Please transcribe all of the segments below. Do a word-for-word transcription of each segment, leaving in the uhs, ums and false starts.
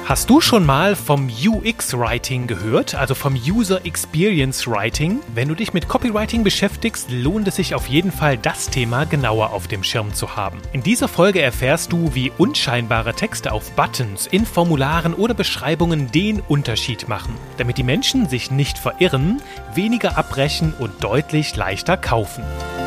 Hast du schon mal vom U X-Writing gehört, also vom User Experience Writing? Wenn du dich mit Copywriting beschäftigst, lohnt es sich auf jeden Fall, das Thema genauer auf dem Schirm zu haben. In dieser Folge erfährst du, wie unscheinbare Texte auf Buttons, in Formularen oder Beschreibungen den Unterschied machen, damit die Menschen sich nicht verirren, weniger abbrechen und deutlich leichter kaufen.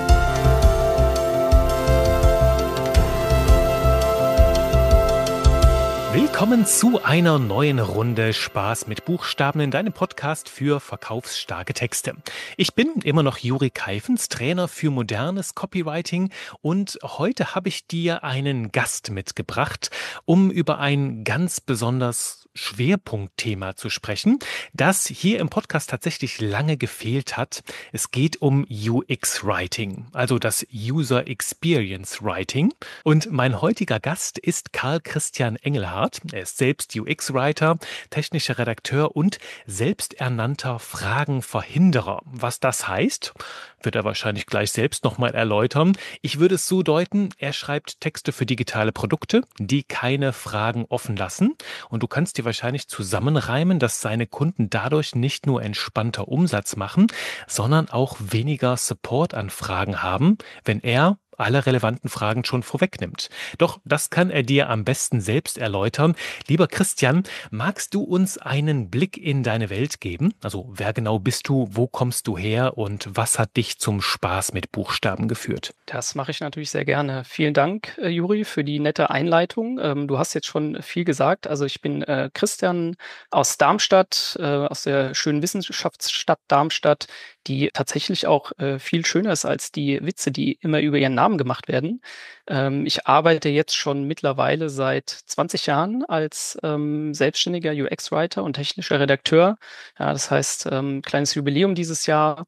Willkommen zu einer neuen Runde Spaß mit Buchstaben in deinem Podcast für verkaufsstarke Texte. Ich bin immer noch Juri Keifens, Trainer für modernes Copywriting, und heute habe ich dir einen Gast mitgebracht, um über ein ganz besonders Schwerpunktthema zu sprechen, das hier im Podcast tatsächlich lange gefehlt hat. Es geht um U X-Writing, also das User Experience Writing. Und mein heutiger Gast ist Karl Christian Engelhardt. Er ist selbst U X-Writer, technischer Redakteur und selbsternannter Fragenverhinderer. Was das heißt, wird er wahrscheinlich gleich selbst nochmal erläutern. Ich würde es so deuten, er schreibt Texte für digitale Produkte, die keine Fragen offen lassen. Und du kannst dir wahrscheinlich zusammenreimen, dass seine Kunden dadurch nicht nur entspannter Umsatz machen, sondern auch weniger Supportanfragen haben, wenn er alle relevanten Fragen schon vorwegnimmt. Doch das kann er dir am besten selbst erläutern. Lieber Christian, magst du uns einen Blick in deine Welt geben? Also wer genau bist du, wo kommst du her und was hat dich zum Spaß mit Buchstaben geführt? Das mache ich natürlich sehr gerne. Vielen Dank, äh, Juri, für die nette Einleitung. Ähm, du hast jetzt schon viel gesagt. Also ich bin äh, Christian aus Darmstadt, äh, aus der schönen Wissenschaftsstadt Darmstadt, die tatsächlich auch äh, viel schöner ist als die Witze, die immer über ihren Namen gemacht werden. Ähm, ich arbeite jetzt schon mittlerweile seit zwanzig Jahren als ähm, selbstständiger U X-Writer und technischer Redakteur. Ja, das heißt, ähm, kleines Jubiläum dieses Jahr.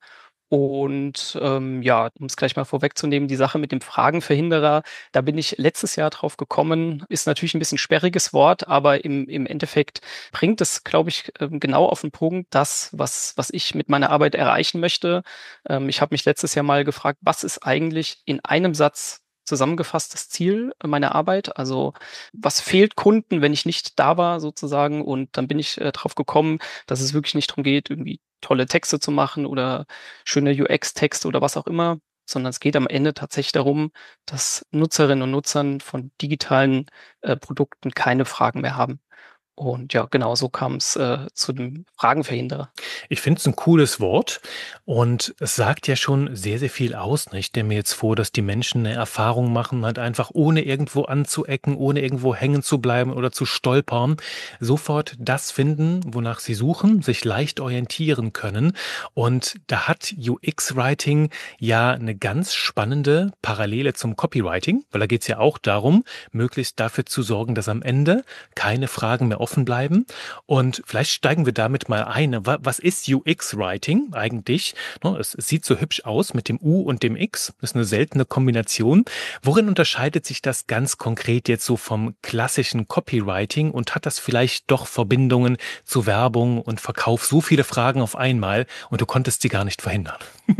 Und ähm, ja, um es gleich mal vorwegzunehmen, die Sache mit dem Fragenverhinderer, da bin ich letztes Jahr drauf gekommen, ist natürlich ein bisschen sperriges Wort, aber im, im Endeffekt bringt es, glaube ich, ähm, genau auf den Punkt, das, was, was ich mit meiner Arbeit erreichen möchte. Ähm, ich habe mich letztes Jahr mal gefragt, was ist eigentlich in einem Satz zusammengefasst das Ziel meiner Arbeit? Also was fehlt Kunden, wenn ich nicht da war sozusagen? Und dann bin ich äh, drauf gekommen, dass es wirklich nicht darum geht, irgendwie tolle Texte zu machen oder schöne U X-Texte oder was auch immer, sondern es geht am Ende tatsächlich darum, dass Nutzerinnen und Nutzern von digitalen äh, Produkten keine Fragen mehr haben. Und ja, genau so kam es äh, zu dem Fragenverhinderer. Ich finde es ein cooles Wort und es sagt ja schon sehr, sehr viel aus. Ne? Ich stelle mir jetzt vor, dass die Menschen eine Erfahrung machen, halt einfach ohne irgendwo anzuecken, ohne irgendwo hängen zu bleiben oder zu stolpern, sofort das finden, wonach sie suchen, sich leicht orientieren können. Und da hat U X-Writing ja eine ganz spannende Parallele zum Copywriting, weil da geht es ja auch darum, möglichst dafür zu sorgen, dass am Ende keine Fragen mehr offen bleiben. Und vielleicht steigen wir damit mal ein. Was ist U X-Writing eigentlich? Es sieht so hübsch aus mit dem U und dem X. Das ist eine seltene Kombination. Worin unterscheidet sich das ganz konkret jetzt so vom klassischen Copywriting und hat das vielleicht doch Verbindungen zu Werbung und Verkauf? So viele Fragen auf einmal und du konntest sie gar nicht verhindern.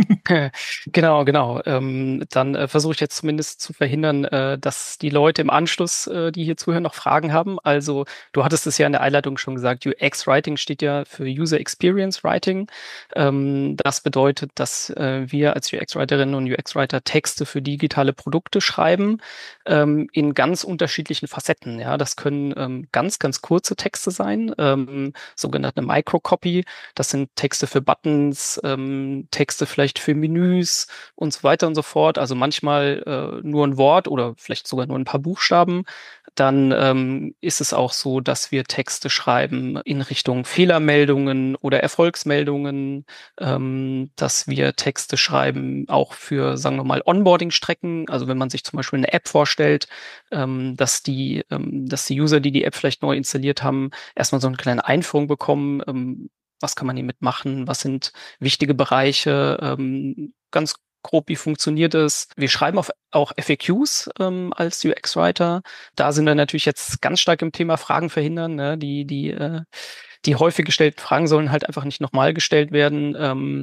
Genau, genau. Ähm, dann äh, versuche ich jetzt zumindest zu verhindern, äh, dass die Leute im Anschluss, äh, die hier zuhören, noch Fragen haben. Also du hattest es ja in der Einleitung schon gesagt, U X-Writing steht ja für User Experience Writing. Ähm, das bedeutet, dass äh, wir als U X-Writerinnen und U X-Writer Texte für digitale Produkte schreiben, ähm, in ganz unterschiedlichen Facetten. Ja, das können ähm, ganz, ganz kurze Texte sein, ähm, sogenannte Microcopy. Das sind Texte für Buttons, ähm, Texte vielleicht für Menüs und so weiter und so fort. Also manchmal äh, nur ein Wort oder vielleicht sogar nur ein paar Buchstaben. Dann ähm, ist es auch so, dass wir Texte schreiben in Richtung Fehlermeldungen oder Erfolgsmeldungen, ähm, dass wir Texte schreiben auch für, sagen wir mal, Onboarding-Strecken. Also wenn man sich zum Beispiel eine App vorstellt, ähm, dass die, ähm, dass die User, die die App vielleicht neu installiert haben, erstmal so eine kleine Einführung bekommen. Ähm, was kann man hiermit machen? Was sind wichtige Bereiche? Ähm, ganz grob, wie funktioniert es? Wir schreiben auf, auch F A Qs ähm, als U X-Writer. Da sind wir natürlich jetzt ganz stark im Thema Fragen verhindern. Ne? Die, die, äh, die häufig gestellten Fragen sollen halt einfach nicht nochmal gestellt werden. Ähm,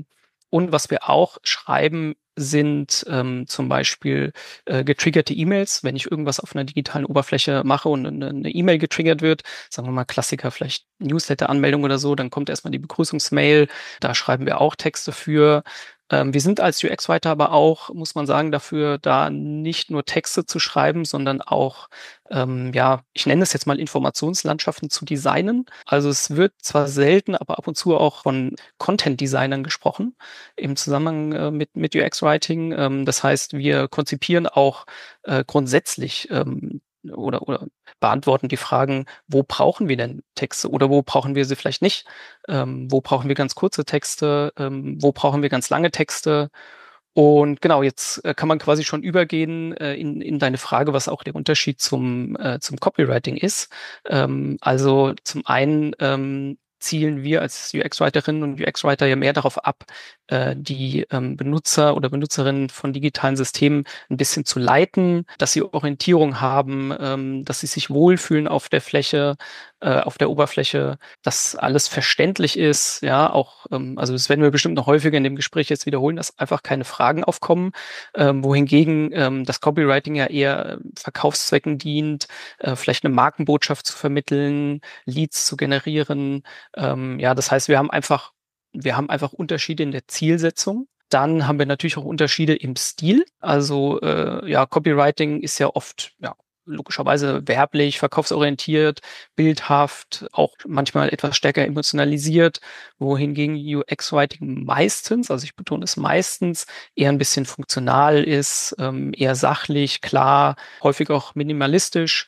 Und was wir auch schreiben, sind ähm, zum Beispiel äh, getriggerte E-Mails. Wenn ich irgendwas auf einer digitalen Oberfläche mache und eine eine E-Mail getriggert wird, sagen wir mal Klassiker, vielleicht Newsletter-Anmeldung oder so, dann kommt erstmal die Begrüßungsmail. Da schreiben wir auch Texte für. Ähm, wir sind als U X-Writer aber auch, muss man sagen, dafür da nicht nur Texte zu schreiben, sondern auch, ähm, ja, ich nenne es jetzt mal Informationslandschaften zu designen. Also es wird zwar selten, aber ab und zu auch von Content-Designern gesprochen im Zusammenhang äh, mit, mit U X-Writing. Ähm, das heißt, wir konzipieren auch äh, grundsätzlich ähm, oder, oder beantworten die Fragen, wo brauchen wir denn Texte oder wo brauchen wir sie vielleicht nicht? Ähm, wo brauchen wir ganz kurze Texte? Ähm, wo brauchen wir ganz lange Texte? Und genau, jetzt äh, kann man quasi schon übergehen äh, in, in deine Frage, was auch der Unterschied zum, äh, zum Copywriting ist. Ähm, also zum einen ähm, zielen wir als U X-Writerinnen und U X-Writer ja mehr darauf ab, äh, die ähm, Benutzer oder Benutzerinnen von digitalen Systemen ein bisschen zu leiten, dass sie Orientierung haben, ähm, dass sie sich wohlfühlen auf der Fläche, äh, auf der Oberfläche, dass alles verständlich ist, ja, auch, ähm, also das werden wir bestimmt noch häufiger in dem Gespräch jetzt wiederholen, dass einfach keine Fragen aufkommen, ähm, wohingegen ähm, das Copywriting ja eher Verkaufszwecken dient, äh, vielleicht eine Markenbotschaft zu vermitteln, Leads zu generieren. Ähm, ja, das heißt, wir haben einfach, wir haben einfach Unterschiede in der Zielsetzung. Dann haben wir natürlich auch Unterschiede im Stil. Also äh, ja, Copywriting ist ja oft ja logischerweise werblich, verkaufsorientiert, bildhaft, auch manchmal etwas stärker emotionalisiert, wohingegen U X-Writing meistens, also ich betone es meistens, eher ein bisschen funktional ist, ähm, eher sachlich, klar, häufig auch minimalistisch.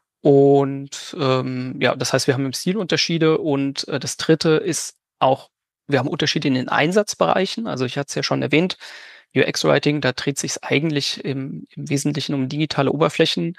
Und ähm, ja, das heißt, wir haben im Stil Unterschiede und äh, das dritte ist auch, wir haben Unterschiede in den Einsatzbereichen. Also ich hatte es ja schon erwähnt, U X-Writing, da dreht sich es eigentlich im, im Wesentlichen um digitale Oberflächen,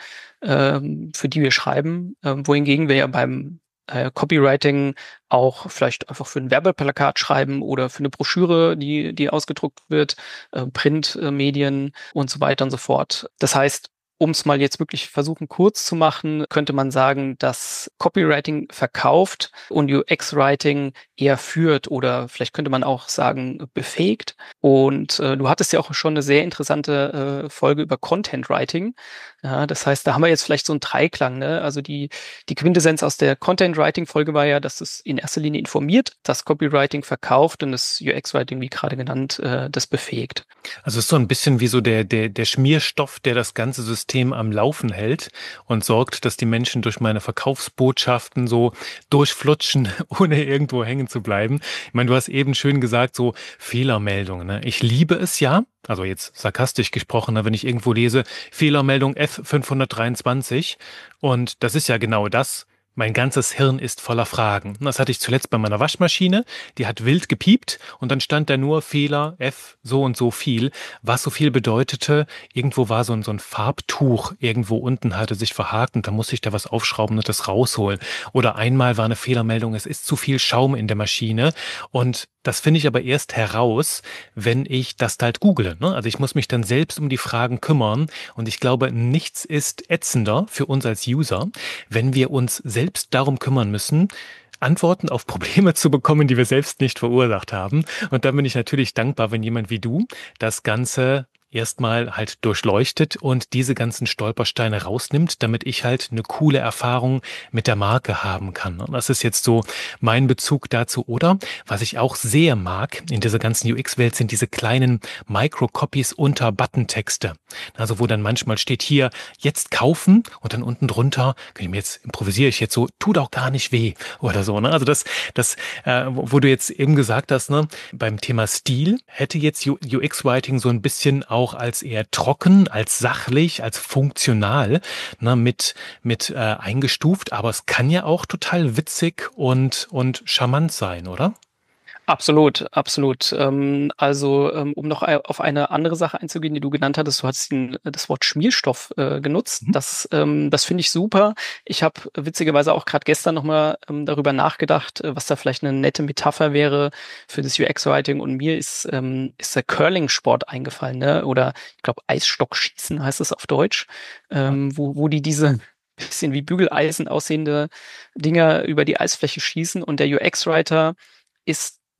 ähm, für die wir schreiben, ähm, wohingegen wir ja beim äh, Copywriting auch vielleicht einfach für ein Werbeplakat schreiben oder für eine Broschüre, die, die ausgedruckt wird, äh, Printmedien und so weiter und so fort. Das heißt, um es mal jetzt wirklich versuchen kurz zu machen, könnte man sagen, dass Copywriting verkauft und U X-Writing eher führt oder vielleicht könnte man auch sagen befähigt. Und äh, du hattest ja auch schon eine sehr interessante äh, Folge über Content Writing. Ja, das heißt, da haben wir jetzt vielleicht so einen Dreiklang, ne? Also die, die Quintessenz aus der Content Writing Folge war ja, dass es in erster Linie informiert, das Copywriting verkauft und das U X-Writing, wie gerade genannt, äh, das befähigt. Also es ist so ein bisschen wie so der, der, der Schmierstoff, der das ganze System am Laufen hält und sorgt, dass die Menschen durch meine Verkaufsbotschaften so durchflutschen, ohne irgendwo hängen zu bleiben. Ich meine, du hast eben schön gesagt, so Fehlermeldungen. Ne? Ich liebe es ja, also jetzt sarkastisch gesprochen, ne, wenn ich irgendwo lese, Fehlermeldung F fünfhundertdreiundzwanzig. Und das ist ja genau das. Mein ganzes Hirn ist voller Fragen. Das hatte ich zuletzt bei meiner Waschmaschine. Die hat wild gepiept und dann stand da nur Fehler F so und so viel. Was so viel bedeutete, irgendwo war so ein, so ein Farbtuch irgendwo unten, hatte sich verhakt und da musste ich da was aufschrauben und das rausholen. Oder einmal war eine Fehlermeldung, es ist zu viel Schaum in der Maschine. Und das finde ich aber erst heraus, wenn ich das halt google. Ne? Also ich muss mich dann selbst um die Fragen kümmern. Und ich glaube, nichts ist ätzender für uns als User, wenn wir uns selbst darum kümmern müssen, Antworten auf Probleme zu bekommen, die wir selbst nicht verursacht haben. Und dann bin ich natürlich dankbar, wenn jemand wie du das Ganze erstmal halt durchleuchtet und diese ganzen Stolpersteine rausnimmt, damit ich halt eine coole Erfahrung mit der Marke haben kann. Und das ist jetzt so mein Bezug dazu. Oder was ich auch sehr mag in dieser ganzen U X-Welt sind diese kleinen Micro-Copies unter Button-Texte. Also wo dann manchmal steht hier jetzt kaufen und dann unten drunter, kann ich mir jetzt improvisiere ich jetzt so, tut auch gar nicht weh oder so. Ne? Also das, das, äh, wo du jetzt eben gesagt hast, ne, beim Thema Stil hätte jetzt U X-Writing so ein bisschen auch auch als eher trocken, als sachlich, als funktional, ne, mit, mit äh, eingestuft. Aber es kann ja auch total witzig und, und charmant sein, oder? Absolut, absolut. Ähm, also, ähm, um noch ei- auf eine andere Sache einzugehen, die du genannt hattest, du hast den, das Wort Schmierstoff äh, genutzt. Mhm. Das, ähm, das finde ich super. Ich habe witzigerweise auch gerade gestern nochmal ähm, darüber nachgedacht, äh, was da vielleicht eine nette Metapher wäre für das U X-Writing. Und mir ist, ähm, ist der Curling-Sport eingefallen, ne? Oder ich glaube Eisstockschießen heißt es auf Deutsch, ähm, wo, wo die diese bisschen wie Bügeleisen aussehende Dinger über die Eisfläche schießen und der U X-Writer ist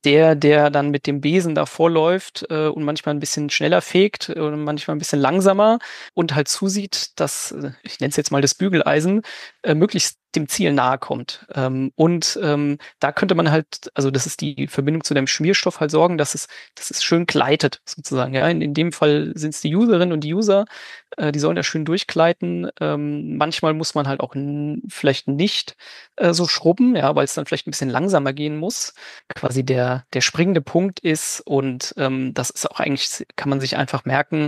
der, der dann mit dem Besen davor läuft äh, und manchmal ein bisschen schneller fegt oder manchmal ein bisschen langsamer und halt zusieht, dass, äh, ich nenne es jetzt mal das Bügeleisen, äh, möglichst dem Ziel nahe kommt. Ähm, und ähm, da könnte man halt, also das ist die Verbindung zu dem Schmierstoff halt sorgen, dass es, dass es schön gleitet, sozusagen. Ja, in, in dem Fall sind es die Userinnen und die User, äh, die sollen da schön durchgleiten. Ähm, manchmal muss man halt auch n- vielleicht nicht äh, so schrubben, ja, weil es dann vielleicht ein bisschen langsamer gehen muss. Quasi der, der springende Punkt ist und ähm, das ist auch eigentlich, kann man sich einfach merken,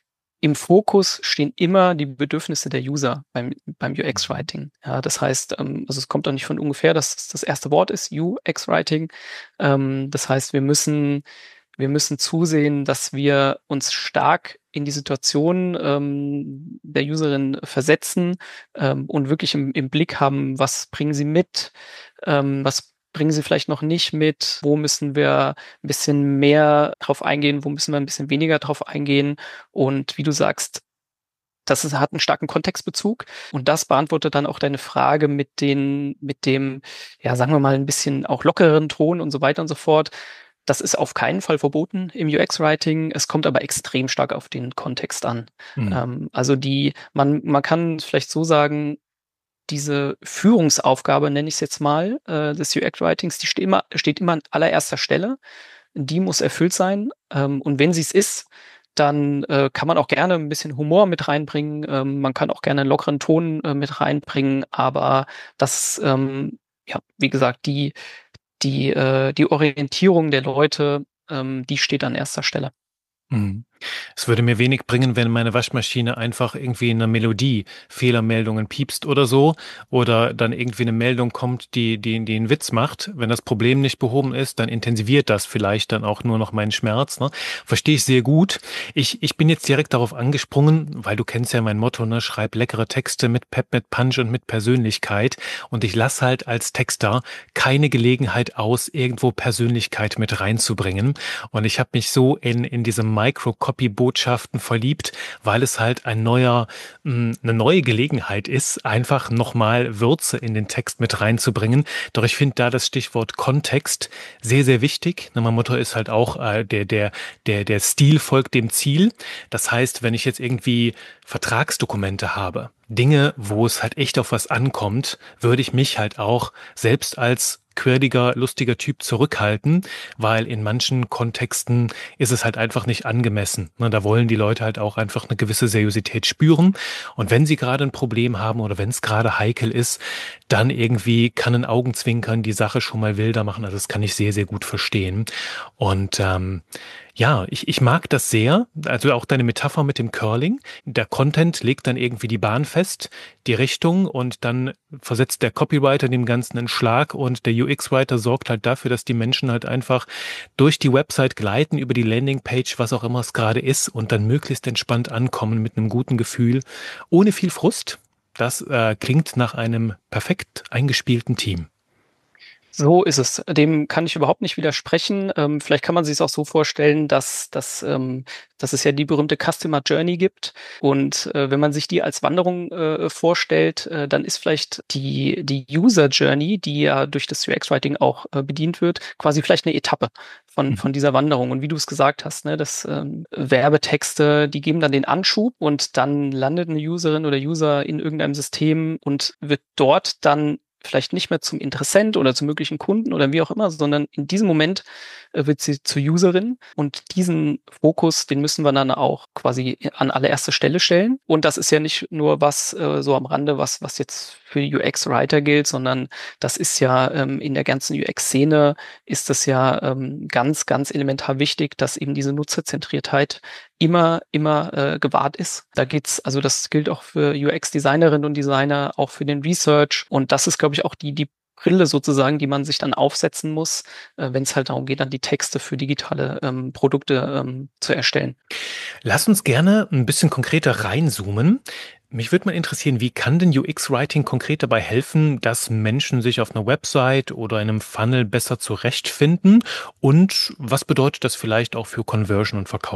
im Fokus stehen immer die Bedürfnisse der User beim, beim U X-Writing. Ja, das heißt, ähm, also es kommt auch nicht von ungefähr, dass es das erste Wort ist, U X-Writing. Ähm, das heißt, wir müssen, wir müssen zusehen, dass wir uns stark in die Situation ähm, der Userin versetzen ähm, und wirklich im, im Blick haben, was bringen sie mit, ähm, was bringen sie vielleicht noch nicht mit, wo müssen wir ein bisschen mehr drauf eingehen, wo müssen wir ein bisschen weniger drauf eingehen. Und wie du sagst, das ist, hat einen starken Kontextbezug und das beantwortet dann auch deine Frage mit den, mit dem, ja, sagen wir mal, ein bisschen auch lockeren Ton und so weiter und so fort. Das ist auf keinen Fall verboten im U X-Writing. Es kommt aber extrem stark auf den Kontext an. Mhm. Ähm, also die, man, man kann vielleicht so sagen, diese Führungsaufgabe, nenne ich es jetzt mal, äh, des U X-Writings, die steht immer, steht immer an allererster Stelle. Die muss erfüllt sein. Ähm, und wenn sie es ist, dann äh, kann man auch gerne ein bisschen Humor mit reinbringen. Ähm, man kann auch gerne einen lockeren Ton äh, mit reinbringen. Aber das, ähm, ja, wie gesagt, die, die, äh, die Orientierung der Leute, ähm, die steht an erster Stelle. Mhm. Es würde mir wenig bringen, wenn meine Waschmaschine einfach irgendwie in einer Melodie Fehlermeldungen piepst oder so oder dann irgendwie eine Meldung kommt, die, die, die einen Witz macht. Wenn das Problem nicht behoben ist, dann intensiviert das vielleicht dann auch nur noch meinen Schmerz. Ne? Verstehe ich sehr gut. Ich, ich bin jetzt direkt darauf angesprungen, weil du kennst ja mein Motto, ne? Schreib leckere Texte mit Pep, mit Punch und mit Persönlichkeit. Und ich lasse halt als Texter keine Gelegenheit aus, irgendwo Persönlichkeit mit reinzubringen. Und ich habe mich so in, in diese Micro-Copy-Botschaften verliebt, weil es halt ein neuer, mh, eine neue Gelegenheit ist, einfach nochmal Würze in den Text mit reinzubringen. Doch ich finde da das Stichwort Kontext sehr, sehr wichtig. Na, mein Motto ist halt auch, äh, der, der, der, der Stil folgt dem Ziel. Das heißt, wenn ich jetzt irgendwie Vertragsdokumente habe, Dinge, wo es halt echt auf was ankommt, würde ich mich halt auch selbst als quirliger, lustiger Typ zurückhalten, weil in manchen Kontexten ist es halt einfach nicht angemessen. Ne, da wollen die Leute halt auch einfach eine gewisse Seriosität spüren. Und wenn sie gerade ein Problem haben oder wenn es gerade heikel ist, dann irgendwie kann ein Augenzwinkern die Sache schon mal wilder machen. Also das kann ich sehr, sehr gut verstehen. Und ähm, ja, ich, ich mag das sehr. Also auch deine Metapher mit dem Curling. Der Content legt dann irgendwie die Bahn fest, die Richtung und dann versetzt der Copywriter dem Ganzen einen Schlag und der U X-Writer sorgt halt dafür, dass die Menschen halt einfach durch die Website gleiten, über die Landingpage, was auch immer es gerade ist und dann möglichst entspannt ankommen mit einem guten Gefühl, ohne viel Frust. Das äh, klingt nach einem perfekt eingespielten Team. So ist es. Dem kann ich überhaupt nicht widersprechen. Ähm, vielleicht kann man sich es auch so vorstellen, dass, dass, ähm, dass es ja die berühmte Customer Journey gibt. Und äh, wenn man sich die als Wanderung äh, vorstellt, äh, dann ist vielleicht die, die User Journey, die ja durch das U X-Writing auch äh, bedient wird, quasi vielleicht eine Etappe von, von dieser Wanderung. Und wie du es gesagt hast, ne, das ähm, Werbetexte, die geben dann den Anschub und dann landet eine Userin oder User in irgendeinem System und wird dort dann vielleicht nicht mehr zum Interessent oder zum möglichen Kunden oder wie auch immer, sondern in diesem Moment äh, wird sie zur Userin und diesen Fokus, den müssen wir dann auch quasi an allererste Stelle stellen. Und das ist ja nicht nur was äh, so am Rande, was, was jetzt für U X-Writer gilt, sondern das ist ja ähm, in der ganzen U X-Szene ist das ja ähm, ganz, ganz elementar wichtig, dass eben diese Nutzerzentriertheit immer, immer äh, gewahrt ist. Da geht's, also das gilt auch für U X-Designerinnen und Designer, auch für den Research. Und das ist, glaube ich, auch die, die Brille sozusagen, die man sich dann aufsetzen muss, äh, wenn es halt darum geht, dann die Texte für digitale ähm, Produkte ähm, zu erstellen. Lass uns gerne ein bisschen konkreter reinzoomen. Mich würde mal interessieren, wie kann denn U X-Writing konkret dabei helfen, dass Menschen sich auf einer Website oder in einem Funnel besser zurechtfinden? Und was bedeutet das vielleicht auch für Conversion und Verkauf?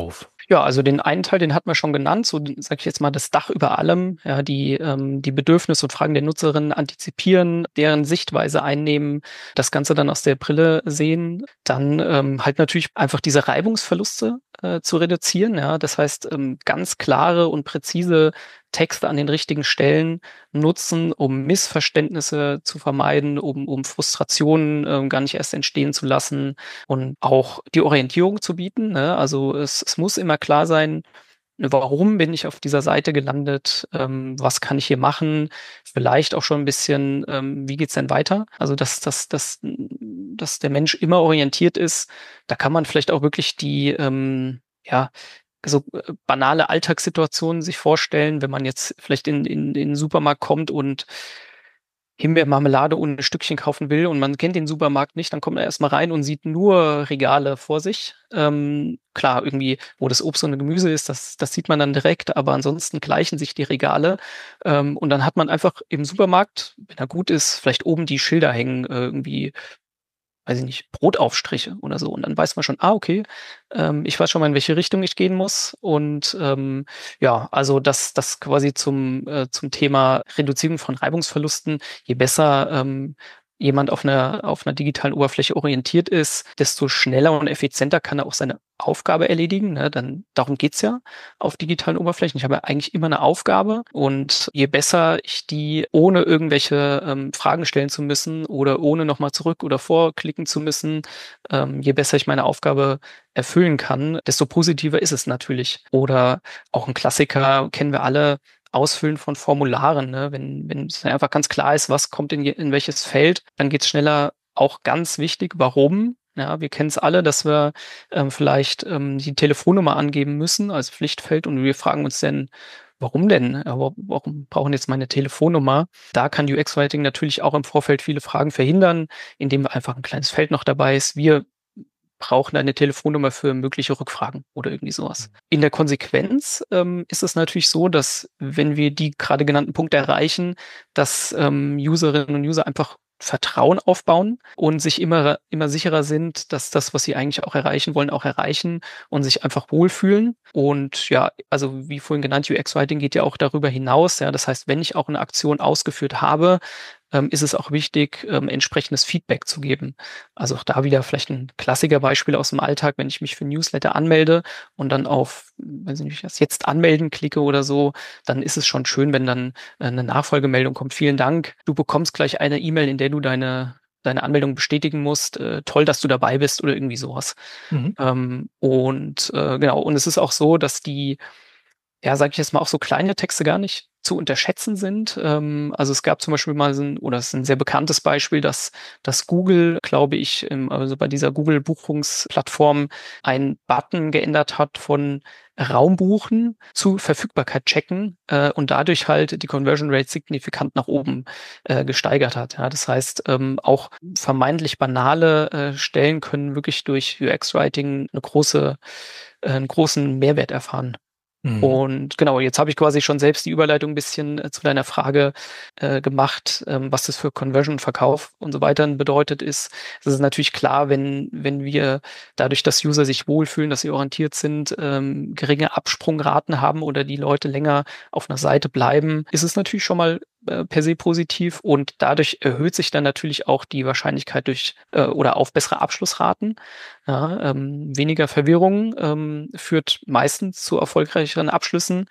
Ja, also den einen Teil, den hat man schon genannt, so sage ich jetzt mal das Dach über allem, ja, die ähm, die Bedürfnisse und Fragen der Nutzerinnen antizipieren, deren Sichtweise einnehmen, das Ganze dann aus der Brille sehen, dann ähm, halt natürlich einfach diese Reibungsverluste äh, zu reduzieren, ja, das heißt ähm, ganz klare und präzise Texte an den richtigen Stellen nutzen, um Missverständnisse zu vermeiden, um um Frustrationen ähm, gar nicht erst entstehen zu lassen und auch die Orientierung zu bieten, ne? Also es, es muss immer klar sein, warum bin ich auf dieser Seite gelandet, ähm, was kann ich hier machen, vielleicht auch schon ein bisschen, ähm, wie geht's denn weiter? Also dass, dass, dass, dass der Mensch immer orientiert ist, da kann man vielleicht auch wirklich die, ähm, ja, so äh, banale Alltagssituationen sich vorstellen, wenn man jetzt vielleicht in, in, in den Supermarkt kommt und Himbeermarmelade und ein Stückchen kaufen will und man kennt den Supermarkt nicht, dann kommt man erst mal rein und sieht nur Regale vor sich. Ähm, klar, irgendwie, wo das Obst und Gemüse ist, das, das sieht man dann direkt, aber ansonsten gleichen sich die Regale. Ähm, und dann hat man einfach im Supermarkt, wenn er gut ist, vielleicht oben die Schilder hängen, äh, irgendwie weiß ich nicht, Brotaufstriche oder so. Und dann weiß man schon, ah, okay, ähm, ich weiß schon mal, in welche Richtung ich gehen muss. Und ähm, ja, also das, das quasi zum, äh, zum Thema Reduzierung von Reibungsverlusten, je besser ähm, jemand auf einer, auf einer digitalen Oberfläche orientiert ist, desto schneller und effizienter kann er auch seine Aufgabe erledigen. Ne? Dann, darum geht's ja auf digitalen Oberflächen. Ich habe ja eigentlich immer eine Aufgabe und je besser ich die ohne irgendwelche ähm, Fragen stellen zu müssen oder ohne nochmal zurück oder vorklicken zu müssen, ähm, je besser ich meine Aufgabe erfüllen kann, desto positiver ist es natürlich. Oder auch ein Klassiker, kennen wir alle, Ausfüllen von Formularen. Ne? Wenn, wenn es einfach ganz klar ist, was kommt in, je- in welches Feld, dann geht's schneller. Auch ganz wichtig, warum? Ja, wir kennen es alle, dass wir ähm, vielleicht ähm, die Telefonnummer angeben müssen als Pflichtfeld und wir fragen uns dann, warum denn? Aber warum brauchen jetzt meine Telefonnummer? Da kann U X-Writing natürlich auch im Vorfeld viele Fragen verhindern, indem wir einfach ein kleines Feld noch dabei ist. Wir brauchen eine Telefonnummer für mögliche Rückfragen oder irgendwie sowas. In der Konsequenz ähm, ist es natürlich so, dass wenn wir die gerade genannten Punkte erreichen, dass ähm, Userinnen und User einfach Vertrauen aufbauen und sich immer, immer sicherer sind, dass das, was sie eigentlich auch erreichen wollen, auch erreichen und sich einfach wohlfühlen. Und ja, also wie vorhin genannt, U X-Writing geht ja auch darüber hinaus. Ja, das heißt, wenn ich auch eine Aktion ausgeführt habe, ähm, ist es auch wichtig, ähm, entsprechendes Feedback zu geben. Also auch da wieder vielleicht ein Klassikerbeispiel aus dem Alltag, wenn ich mich für Newsletter anmelde und dann auf, weiß ich nicht, das jetzt anmelden klicke oder so, dann ist es schon schön, wenn dann äh, eine Nachfolgemeldung kommt. Vielen Dank. Du bekommst gleich eine E-Mail, in der du deine deine Anmeldung bestätigen musst. Äh, toll, dass du dabei bist oder irgendwie sowas. Mhm. Ähm, und äh, genau, und es ist auch so, dass die ja, sage ich jetzt mal, auch so kleine Texte gar nicht zu unterschätzen sind. Ähm, also es gab zum Beispiel mal so ein, oder es ist ein sehr bekanntes Beispiel, dass, dass Google, glaube ich, im, also bei dieser Google-Buchungsplattform einen Button geändert hat von Raumbuchen zu Verfügbarkeit checken äh, und dadurch halt die Conversion Rate signifikant nach oben äh, gesteigert hat. Ja, das heißt, ähm, auch vermeintlich banale äh, Stellen können wirklich durch U X-Writing eine große, äh, einen großen Mehrwert erfahren. Mhm. Und genau, jetzt habe ich quasi schon selbst die Überleitung ein bisschen äh, zu deiner Frage äh, gemacht, ähm, was das für Conversion, Verkauf und so weiter bedeutet ist. Es ist natürlich klar, wenn, wenn wir dadurch, dass User sich wohlfühlen, dass sie orientiert sind, ähm, geringe Absprungraten haben oder die Leute länger auf einer Seite bleiben, ist es natürlich schon mal äh, per se positiv und dadurch erhöht sich dann natürlich auch die Wahrscheinlichkeit durch äh, oder auf bessere Abschlussraten. Ja, ähm, weniger Verwirrung ähm, führt meistens zu erfolgreicheren Abschlüssen.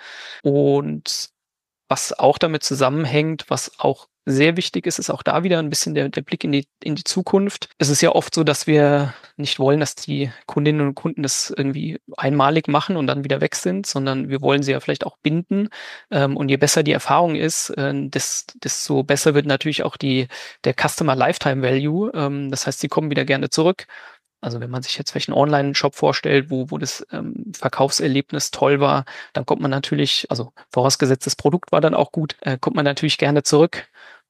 Und was auch damit zusammenhängt, was auch sehr wichtig ist, ist auch da wieder ein bisschen der, der Blick in die, in die Zukunft. Es ist ja oft so, dass wir nicht wollen, dass die Kundinnen und Kunden das irgendwie einmalig machen und dann wieder weg sind, sondern wir wollen sie ja vielleicht auch binden. Ähm, und je besser die Erfahrung ist, äh, des, desto besser wird natürlich auch die, der Customer Lifetime Value. Ähm, das heißt, sie kommen wieder gerne zurück. Also wenn man sich jetzt vielleicht einen Online-Shop vorstellt, wo, wo das ähm, Verkaufserlebnis toll war, dann kommt man natürlich, also vorausgesetzt das Produkt war dann auch gut, äh, kommt man natürlich gerne zurück.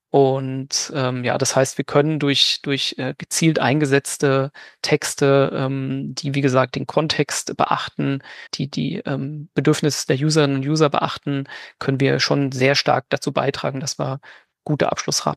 Und ähm, ja, das heißt, wir können durch, durch äh, gezielt eingesetzte Texte, ähm, die wie gesagt den Kontext beachten, die die ähm, Bedürfnisse der Userinnen und User beachten, können wir schon sehr stark dazu beitragen, dass wir gute Abschlussraten haben.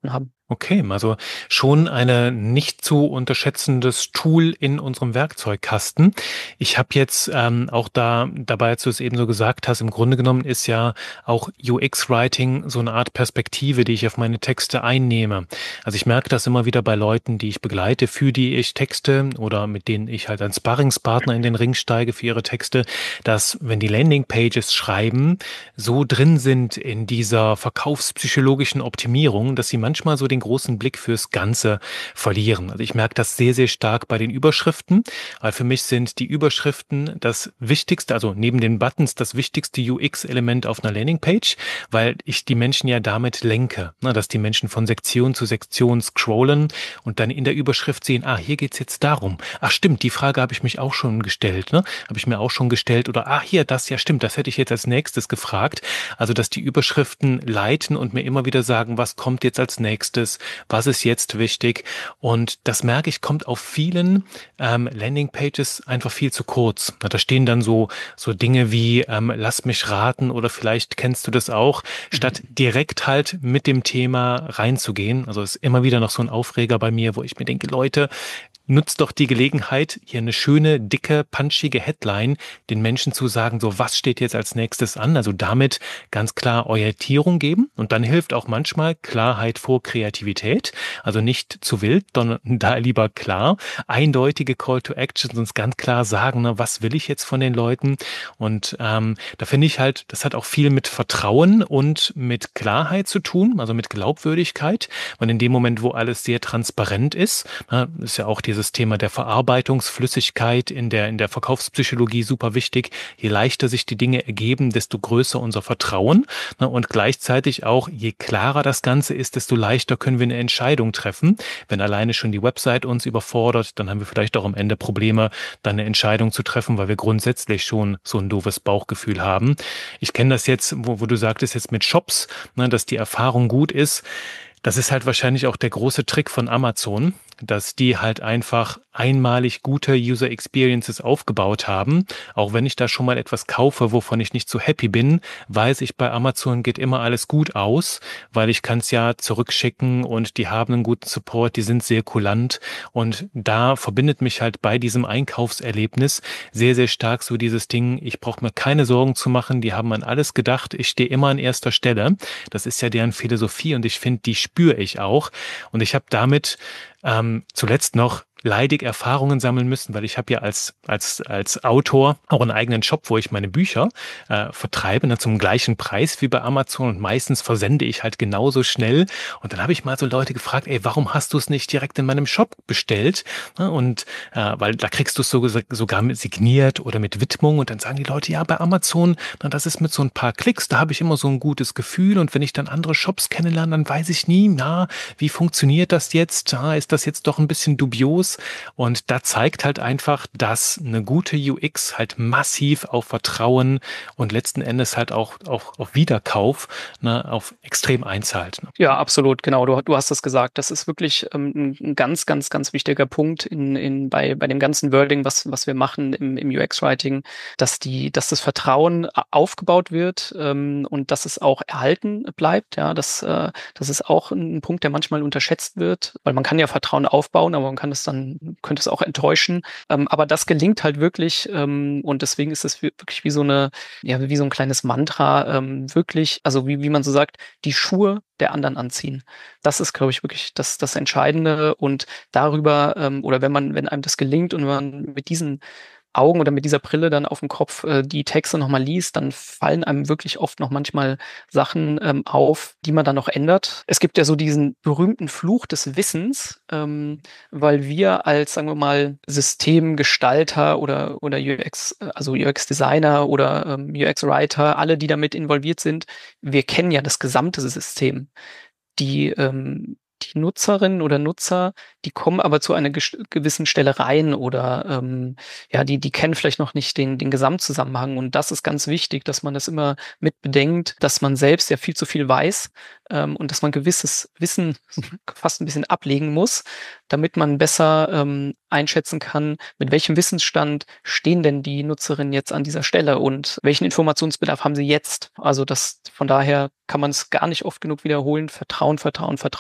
Okay, also schon eine nicht zu unterschätzendes Tool in unserem Werkzeugkasten. Ich habe jetzt ähm, auch da dabei, als du es eben so gesagt hast, im Grunde genommen ist ja auch U X-Writing so eine Art Perspektive, die ich auf meine Texte einnehme. Also ich merke das immer wieder bei Leuten, die ich begleite, für die ich Texte oder mit denen ich halt als Sparringspartner in den Ring steige für ihre Texte, dass wenn die Landingpages schreiben, so drin sind in dieser verkaufspsychologischen Optimierung, dass sie manchmal so den großen Blick fürs Ganze verlieren. Also ich merke das sehr, sehr stark bei den Überschriften, weil für mich sind die Überschriften das wichtigste, also neben den Buttons das wichtigste U X-Element auf einer Landingpage, weil ich die Menschen ja damit lenke, ne, dass die Menschen von Sektion zu Sektion scrollen und dann in der Überschrift sehen, ah, hier geht's jetzt darum. Ach stimmt, die Frage habe ich mich auch schon gestellt, ne? Habe ich mir auch schon gestellt oder ah, hier, das, ja stimmt, das hätte ich jetzt als nächstes gefragt. Also, dass die Überschriften leiten und mir immer wieder sagen, was kommt jetzt als nächstes, was ist jetzt wichtig. Und das merke ich, kommt auf vielen ähm, Landingpages einfach viel zu kurz. Na, da stehen dann so, so Dinge wie, ähm, lass mich raten oder vielleicht kennst du das auch, statt direkt halt mit dem Thema reinzugehen. Also ist immer wieder noch so ein Aufreger bei mir, wo ich mir denke, Leute, nutzt doch die Gelegenheit, hier eine schöne, dicke, punchige Headline den Menschen zu sagen, so was steht jetzt als nächstes an? Also damit ganz klar Orientierung geben. Und dann hilft auch manchmal Klarheit vor Kreativität. Also nicht zu wild, sondern da lieber klar. Eindeutige Call to Actions uns ganz klar sagen, ne, was will ich jetzt von den Leuten? Und ähm, da finde ich halt, das hat auch viel mit Vertrauen und mit Klarheit zu tun, also mit Glaubwürdigkeit. Und in dem Moment, wo alles sehr transparent ist, na, ist ja auch dieses Thema der Verarbeitungsflüssigkeit in der, in der Verkaufspsychologie super wichtig. Je leichter sich die Dinge ergeben, desto größer unser Vertrauen. Und gleichzeitig auch, je klarer das Ganze ist, desto leichter können wir eine Entscheidung treffen. Wenn alleine schon die Website uns überfordert, dann haben wir vielleicht auch am Ende Probleme, dann eine Entscheidung zu treffen, weil wir grundsätzlich schon so ein doofes Bauchgefühl haben. Ich kenne das jetzt, wo, wo du sagtest, jetzt mit Shops, ne, dass die Erfahrung gut ist. Das ist halt wahrscheinlich auch der große Trick von Amazon, dass die halt einfach einmalig gute User Experiences aufgebaut haben. Auch wenn ich da schon mal etwas kaufe, wovon ich nicht so happy bin, weiß ich, bei Amazon geht immer alles gut aus, weil ich kann es ja zurückschicken und die haben einen guten Support, die sind sehr kulant und da verbindet mich halt bei diesem Einkaufserlebnis sehr, sehr stark so dieses Ding, ich brauche mir keine Sorgen zu machen, die haben an alles gedacht, ich stehe immer an erster Stelle. Das ist ja deren Philosophie und ich finde, die spüre ich auch und ich habe damit ähm, zuletzt noch leidig Erfahrungen sammeln müssen, weil ich habe ja als als als Autor auch einen eigenen Shop, wo ich meine Bücher äh, vertreibe, ne, zum gleichen Preis wie bei Amazon und meistens versende ich halt genauso schnell und dann habe ich mal so Leute gefragt, ey, warum hast du es nicht direkt in meinem Shop bestellt? Ne, und äh, weil da kriegst du es so, sogar mit signiert oder mit Widmung und dann sagen die Leute, ja, bei Amazon, na, das ist mit so ein paar Klicks, da habe ich immer so ein gutes Gefühl und wenn ich dann andere Shops kennenlerne, dann weiß ich nie, na, wie funktioniert das jetzt? Ah, ist das jetzt doch ein bisschen dubios? Und da zeigt halt einfach, dass eine gute U X halt massiv auf Vertrauen und letzten Endes halt auch, auch auf Wiederkauf, ne, auf extrem einzahlt. Ne? Ja, absolut, genau. Du, du hast das gesagt. Das ist wirklich ähm, ein ganz, ganz, ganz wichtiger Punkt in, in, bei, bei dem ganzen Wording, was, was wir machen im, im U X-Writing, dass die, dass das Vertrauen aufgebaut wird ähm, und dass es auch erhalten bleibt. Ja, das, äh, das ist auch ein Punkt, der manchmal unterschätzt wird, weil man kann ja Vertrauen aufbauen, aber man kann es dann, könnte es auch enttäuschen. Ähm, aber das gelingt halt wirklich ähm, und deswegen ist es wirklich wie so eine, ja, wie so ein kleines Mantra, ähm, wirklich, also wie, wie man so sagt, die Schuhe der anderen anziehen. Das ist, glaube ich, wirklich das, das Entscheidende und darüber, ähm, oder wenn man, wenn einem das gelingt und man mit diesen Augen oder mit dieser Brille dann auf dem Kopf äh, die Texte nochmal liest, dann fallen einem wirklich oft noch manchmal Sachen ähm, auf, die man dann noch ändert. Es gibt ja so diesen berühmten Fluch des Wissens, ähm, weil wir als, sagen wir mal, Systemgestalter oder, oder U X, also U X-Designer oder ähm, U X-Writer, alle, die damit involviert sind, wir kennen ja das gesamte System. Die ähm, die Nutzerinnen oder Nutzer, die kommen aber zu einer ges- gewissen Stelle rein oder ähm, ja, die, die kennen vielleicht noch nicht den, den Gesamtzusammenhang. Und das ist ganz wichtig, dass man das immer mit bedenkt, dass man selbst ja viel zu viel weiß ähm, und dass man gewisses Wissen fast ein bisschen ablegen muss, damit man besser ähm, einschätzen kann, mit welchem Wissensstand stehen denn die Nutzerinnen jetzt an dieser Stelle und welchen Informationsbedarf haben sie jetzt. Also das, von daher kann man es gar nicht oft genug wiederholen. Vertrauen, Vertrauen, Vertrauen.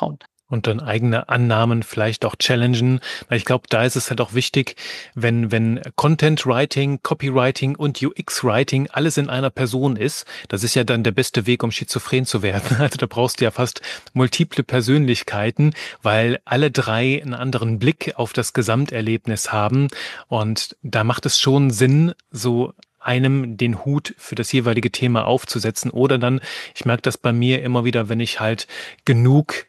Und dann eigene Annahmen vielleicht auch challengen. Weil ich glaube, da ist es halt auch wichtig, wenn, wenn Content Writing, Copywriting und U X Writing alles in einer Person ist. Das ist ja dann der beste Weg, um schizophren zu werden. Also da brauchst du ja fast multiple Persönlichkeiten, weil alle drei einen anderen Blick auf das Gesamterlebnis haben. Und da macht es schon Sinn, so einem den Hut für das jeweilige Thema aufzusetzen. Oder dann, ich merke das bei mir immer wieder, wenn ich halt genug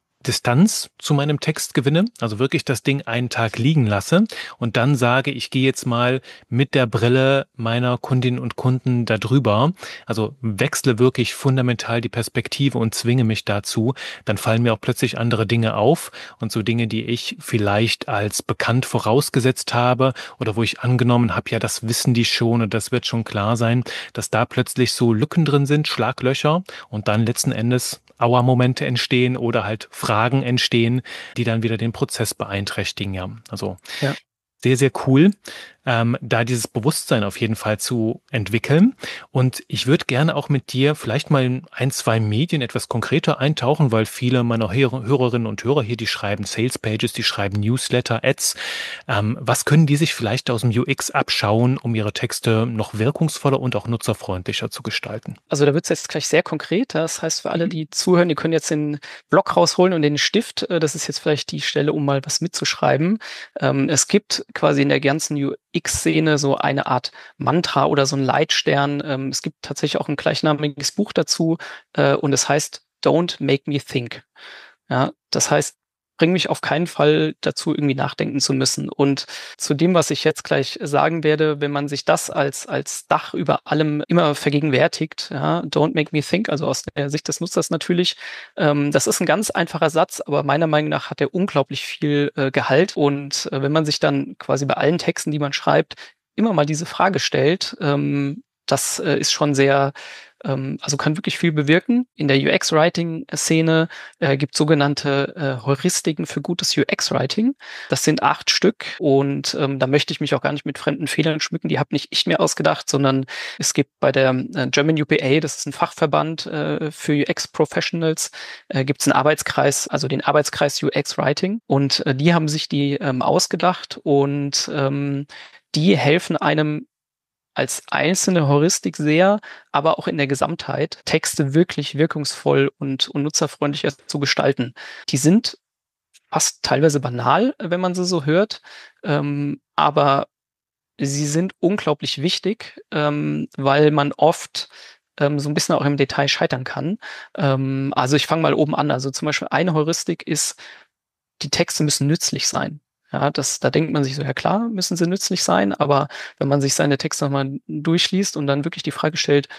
Distanz zu meinem Text gewinne, also wirklich das Ding einen Tag liegen lasse und dann sage, ich gehe jetzt mal mit der Brille meiner Kundinnen und Kunden da drüber, also wechsle wirklich fundamental die Perspektive und zwinge mich dazu, dann fallen mir auch plötzlich andere Dinge auf und so Dinge, die ich vielleicht als bekannt vorausgesetzt habe oder wo ich angenommen habe, ja, das wissen die schon und das wird schon klar sein, dass da plötzlich so Lücken drin sind, Schlaglöcher und dann letzten Endes Auermomente entstehen oder halt Fragen entstehen, die dann wieder den Prozess beeinträchtigen. Ja, also Ja. sehr, sehr cool, ähm, da dieses Bewusstsein auf jeden Fall zu entwickeln. Und ich würde gerne auch mit dir vielleicht mal in ein, zwei Medien etwas konkreter eintauchen, weil viele meiner Hör- Hörerinnen und Hörer hier, die schreiben Sales Pages, die schreiben Newsletter, Ads. Ähm, was können die sich vielleicht aus dem U X abschauen, um ihre Texte noch wirkungsvoller und auch nutzerfreundlicher zu gestalten? Also da wird es jetzt gleich sehr konkret. Das heißt, für alle, die zuhören, die können jetzt den Block rausholen und den Stift. Äh, Das ist jetzt vielleicht die Stelle, um mal was mitzuschreiben. Ähm, Es gibt quasi in der ganzen U X-Szene so eine Art Mantra oder so ein Leitstern. Ähm, Es gibt tatsächlich auch ein gleichnamiges Buch dazu äh, und es heißt Don't make me think. Ja, das heißt, bring mich auf keinen Fall dazu, irgendwie nachdenken zu müssen. Und zu dem, was ich jetzt gleich sagen werde, wenn man sich das als, als Dach über allem immer vergegenwärtigt, ja, don't make me think, also aus der Sicht des Nutzers natürlich, ähm, das ist ein ganz einfacher Satz, aber meiner Meinung nach hat er unglaublich viel äh, Gehalt. Und äh, wenn man sich dann quasi bei allen Texten, die man schreibt, immer mal diese Frage stellt, ähm, das äh, ist schon sehr, ähm, also kann wirklich viel bewirken. In der U X-Writing-Szene äh, gibt sogenannte äh, Heuristiken für gutes U X-Writing. Das sind acht Stück und ähm, da möchte ich mich auch gar nicht mit fremden Fehlern schmücken. Die habe nicht ich mir ausgedacht, sondern es gibt bei der äh, German U P A, das ist ein Fachverband äh, für U X-Professionals, äh, gibt es einen Arbeitskreis, also den Arbeitskreis U X-Writing und äh, die haben sich die ähm, ausgedacht und ähm, die helfen einem als einzelne Heuristik sehr, aber auch in der Gesamtheit Texte wirklich wirkungsvoll und, und nutzerfreundlicher zu gestalten. Die sind fast teilweise banal, wenn man sie so hört, ähm, aber sie sind unglaublich wichtig, ähm, weil man oft ähm, so ein bisschen auch im Detail scheitern kann. Ähm, also ich fange mal oben an. Also zum Beispiel eine Heuristik ist, die Texte müssen nützlich sein. Ja, das, da denkt man sich so, ja klar, müssen sie nützlich sein, aber wenn man sich seine Texte nochmal durchliest und dann wirklich die Frage stellt,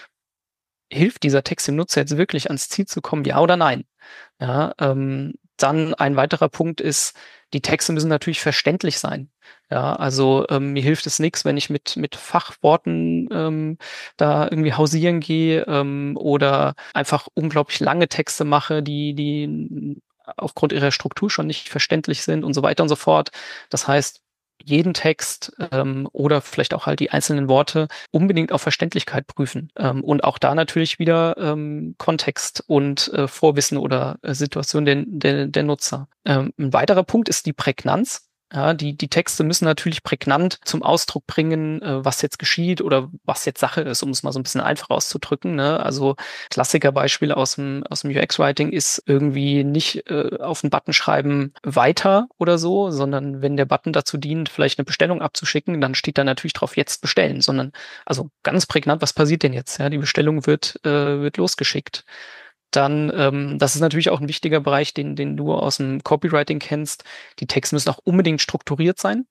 hilft dieser Text dem Nutzer jetzt wirklich ans Ziel zu kommen, ja oder nein? Ja, ähm, dann ein weiterer Punkt ist, die Texte müssen natürlich verständlich sein. Ja, also ähm, mir hilft es nichts, wenn ich mit mit Fachworten ähm, da irgendwie hausieren gehe ähm, oder einfach unglaublich lange Texte mache, die die aufgrund ihrer Struktur schon nicht verständlich sind und so weiter und so fort. Das heißt, jeden Text ähm, oder vielleicht auch halt die einzelnen Worte unbedingt auf Verständlichkeit prüfen. Ähm, und auch da natürlich wieder ähm, Kontext und äh, Vorwissen oder äh, Situation der, der, der Nutzer. Ähm, ein weiterer Punkt ist die Prägnanz. Ja, die, die Texte müssen natürlich prägnant zum Ausdruck bringen, äh, was jetzt geschieht oder was jetzt Sache ist, um es mal so ein bisschen einfach auszudrücken. Ne? Also Klassikerbeispiel aus dem, aus dem U X-Writing ist irgendwie nicht äh, auf den Button schreiben weiter oder so, sondern wenn der Button dazu dient, vielleicht eine Bestellung abzuschicken, dann steht da natürlich drauf jetzt bestellen, sondern also ganz prägnant, was passiert denn jetzt? Ja, die Bestellung wird, äh, wird losgeschickt. Dann, ähm, das ist natürlich auch ein wichtiger Bereich, den, den du aus dem Copywriting kennst. Die Texte müssen auch unbedingt strukturiert sein.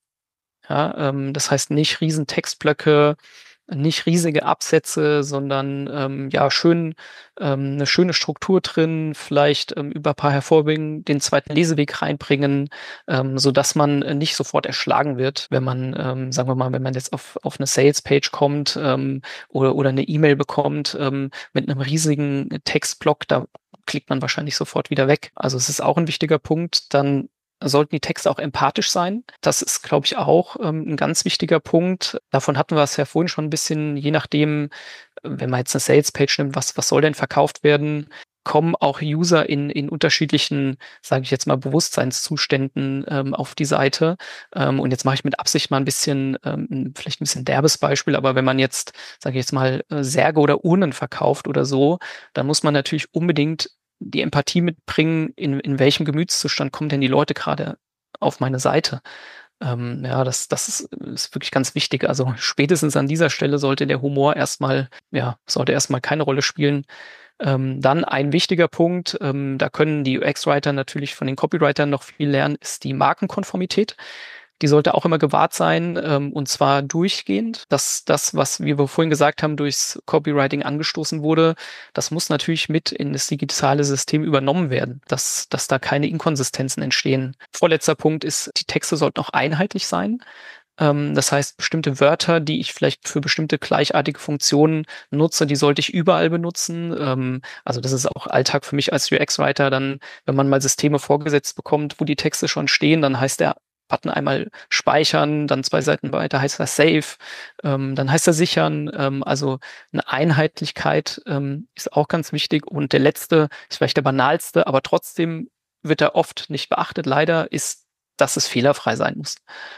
Ja, ähm, das heißt nicht riesen Textblöcke, nicht riesige Absätze, sondern ähm, ja schön ähm, eine schöne Struktur drin, vielleicht ähm, über ein paar Hervorhebungen den zweiten Leseweg reinbringen, ähm, so dass man äh, nicht sofort erschlagen wird, wenn man, ähm, sagen wir mal, wenn man jetzt auf auf eine Sales-Page kommt ähm, oder oder eine E-Mail bekommt ähm, mit einem riesigen Textblock, da klickt man wahrscheinlich sofort wieder weg. Also es ist auch ein wichtiger Punkt. Dann sollten die Texte auch empathisch sein. Das ist, glaube ich, auch ähm, ein ganz wichtiger Punkt. Davon hatten wir es ja vorhin schon ein bisschen, je nachdem, wenn man jetzt eine Sales-Page nimmt, was, was soll denn verkauft werden? kommen auch User in, in unterschiedlichen, sage ich jetzt mal, Bewusstseinszuständen ähm, auf die Seite. Ähm, und jetzt mache ich mit Absicht mal ein bisschen, ähm, vielleicht ein bisschen derbes Beispiel, aber wenn man jetzt, sage ich jetzt mal, äh, Särge oder Urnen verkauft oder so, dann muss man natürlich unbedingt die Empathie mitbringen, in, in welchem Gemütszustand kommen denn die Leute gerade auf meine Seite. Ähm, ja, das, das ist, ist wirklich ganz wichtig. Also spätestens an dieser Stelle sollte der Humor erstmal, ja, sollte erstmal keine Rolle spielen. Ähm, dann ein wichtiger Punkt, ähm, da können die U X-Writer natürlich von den Copywritern noch viel lernen, ist die Markenkonformität. Die sollte auch immer gewahrt sein, ähm, und zwar durchgehend. Dass das, was wie wir vorhin gesagt haben, durchs Copywriting angestoßen wurde, das muss natürlich mit in das digitale System übernommen werden, dass, dass da keine Inkonsistenzen entstehen. Vorletzter Punkt ist, die Texte sollten auch einheitlich sein. Ähm, das heißt, bestimmte Wörter, die ich vielleicht für bestimmte gleichartige Funktionen nutze, die sollte ich überall benutzen. Ähm, also das ist auch Alltag für mich als U X-Writer. Dann, wenn man mal Systeme vorgesetzt bekommt, wo die Texte schon stehen, dann heißt der Button einmal speichern, dann zwei Seiten weiter heißt er Save, ähm, dann heißt er sichern. Ähm, also eine Einheitlichkeit ähm, ist auch ganz wichtig. Und der letzte ist vielleicht der banalste, aber trotzdem wird er oft nicht beachtet. Leider ist, dass es fehlerfrei sein muss.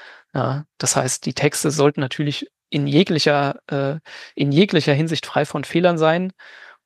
Ja, das heißt, die Texte sollten natürlich in jeglicher, äh, in jeglicher Hinsicht frei von Fehlern sein.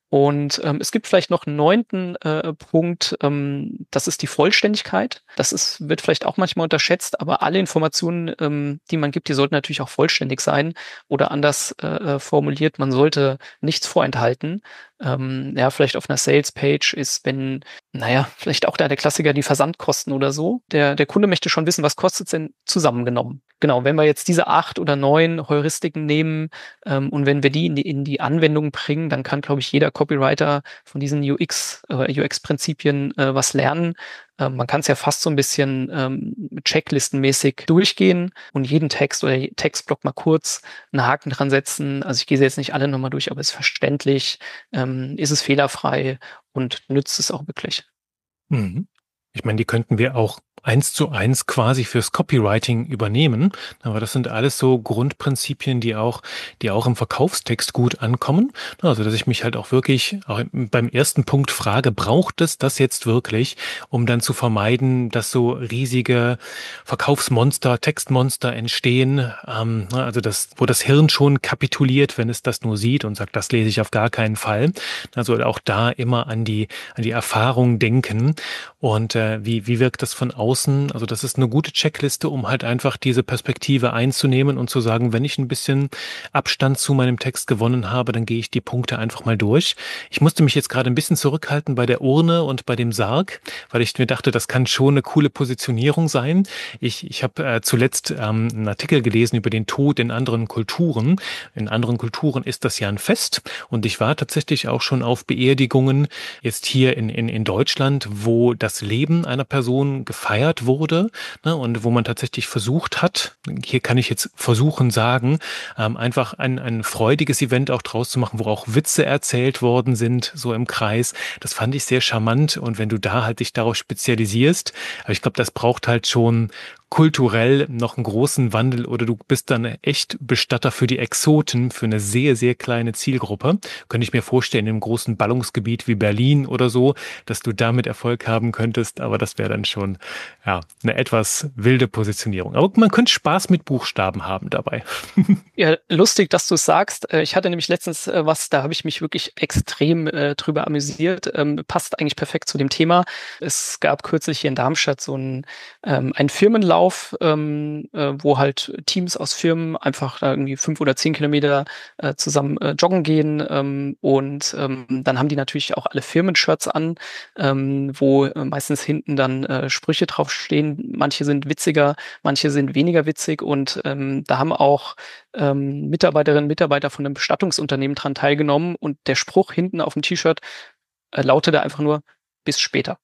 Und ähm, es gibt vielleicht noch einen neunten äh, Punkt, ähm, das ist die Vollständigkeit. Das ist, wird vielleicht auch manchmal unterschätzt, aber alle Informationen, ähm, die man gibt, die sollten natürlich auch vollständig sein oder anders äh, formuliert, man sollte nichts vorenthalten. Ähm, ja, vielleicht auf einer Sales-Page ist, wenn, naja, vielleicht auch da der Klassiker, die Versandkosten oder so. Der, der Kunde möchte schon wissen, was kostet es denn zusammengenommen? Genau, wenn wir jetzt diese acht oder neun Heuristiken nehmen, ähm, und wenn wir die in die, in die Anwendung bringen, dann kann, glaube ich, jeder Copywriter von diesen U X, äh, U X-Prinzipien äh, was lernen. Ähm, man kann es ja fast so ein bisschen ähm, checklistenmäßig durchgehen und jeden Text oder je- Textblock mal kurz einen Haken dran setzen. Also ich gehe sie jetzt nicht alle nochmal durch, aber ist verständlich, ähm, ist es fehlerfrei und nützt es auch wirklich. Mhm. Ich meine, die könnten wir auch eins zu eins quasi fürs Copywriting übernehmen. Aber das sind alles so Grundprinzipien, die auch, die auch im Verkaufstext gut ankommen. Also, dass ich mich halt auch wirklich auch beim ersten Punkt frage, braucht es das jetzt wirklich, um dann zu vermeiden, dass so riesige Verkaufsmonster, Textmonster entstehen. Ähm, also das, wo das Hirn schon kapituliert, wenn es das nur sieht und sagt, das lese ich auf gar keinen Fall. Also auch da immer an die, an die Erfahrung denken. Und äh, wie, wie wirkt das von außen? Also das ist eine gute Checkliste, um halt einfach diese Perspektive einzunehmen und zu sagen, wenn ich ein bisschen Abstand zu meinem Text gewonnen habe, dann gehe ich die Punkte einfach mal durch. Ich musste mich jetzt gerade ein bisschen zurückhalten bei der Urne und bei dem Sarg, weil ich mir dachte, das kann schon eine coole Positionierung sein. Ich, ich habe äh, zuletzt ähm, einen Artikel gelesen über den Tod in anderen Kulturen. In anderen Kulturen ist das ja ein Fest und ich war tatsächlich auch schon auf Beerdigungen jetzt hier in, in, in Deutschland, wo das Leben einer Person gefeiert wurde, ne, und wo man tatsächlich versucht hat, hier kann ich jetzt versuchen sagen, ähm, einfach ein, ein freudiges Event auch draus zu machen, wo auch Witze erzählt worden sind, so im Kreis. Das fand ich sehr charmant und wenn du da halt dich darauf spezialisierst, aber ich glaube, das braucht halt schon kulturell noch einen großen Wandel oder du bist dann echt Bestatter für die Exoten, für eine sehr, sehr kleine Zielgruppe. Könnte ich mir vorstellen, in einem großen Ballungsgebiet wie Berlin oder so, dass du damit Erfolg haben könntest, aber das wäre dann schon, ja, eine etwas wilde Positionierung. Aber man könnte Spaß mit Buchstaben haben dabei. Ja, lustig, dass du es sagst. Äh, Ich hatte nämlich letztens äh, was, da habe ich mich wirklich extrem äh, drüber amüsiert. Ähm, passt eigentlich perfekt zu dem Thema. Es gab kürzlich hier in Darmstadt so einen, ähm, einen Firmenlauf, ähm, äh, wo halt Teams aus Firmen einfach da irgendwie fünf oder zehn Kilometer äh, zusammen äh, joggen gehen. Ähm, und ähm, dann haben die natürlich auch alle Firmenshirts an, ähm, wo äh, meistens hinten dann äh, Sprüche draufstehen. Manche sind witziger, manche sind weniger witzig. Und ähm, da haben auch ähm, Mitarbeiterinnen und Mitarbeiter von einem Bestattungsunternehmen dran teilgenommen und der Spruch hinten auf dem T-Shirt äh, lautete einfach nur bis später.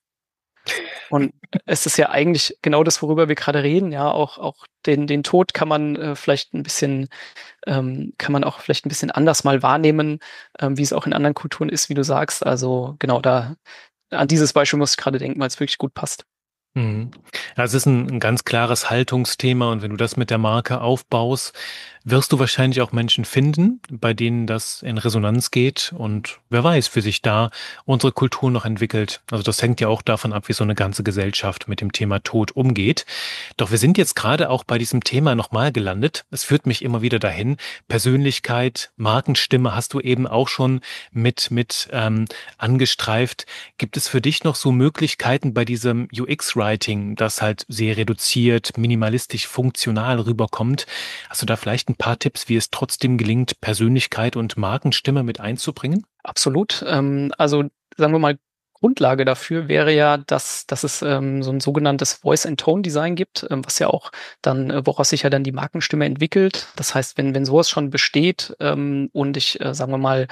Und es ist ja eigentlich genau das, worüber wir gerade reden, ja, auch, auch den, den Tod kann man äh, vielleicht ein bisschen, ähm, kann man auch vielleicht ein bisschen anders mal wahrnehmen, ähm, wie es auch in anderen Kulturen ist, wie du sagst. Also genau da, an dieses Beispiel muss ich gerade denken, weil es wirklich gut passt. Mhm. Ja, es ist ein, ein ganz klares Haltungsthema und wenn du das mit der Marke aufbaust, wirst du wahrscheinlich auch Menschen finden, bei denen das in Resonanz geht und wer weiß, wie sich da unsere Kultur noch entwickelt. Also das hängt ja auch davon ab, wie so eine ganze Gesellschaft mit dem Thema Tod umgeht. Doch wir sind jetzt gerade auch bei diesem Thema nochmal gelandet. Es führt mich immer wieder dahin. Persönlichkeit, Markenstimme hast du eben auch schon mit, mit ähm, angestreift. Gibt es für dich noch so Möglichkeiten bei diesem U X-Writing, das halt sehr reduziert, minimalistisch, funktional rüberkommt? Hast du da vielleicht ein paar Tipps, wie es trotzdem gelingt, Persönlichkeit und Markenstimme mit einzubringen? Absolut. Ähm, also sagen wir mal, Grundlage dafür wäre ja, dass, dass es ähm, so ein sogenanntes Voice-and-Tone-Design gibt, ähm, was ja auch dann, äh, woraus sich ja dann die Markenstimme entwickelt. Das heißt, wenn, wenn sowas schon besteht ähm, und ich, äh, sagen wir mal,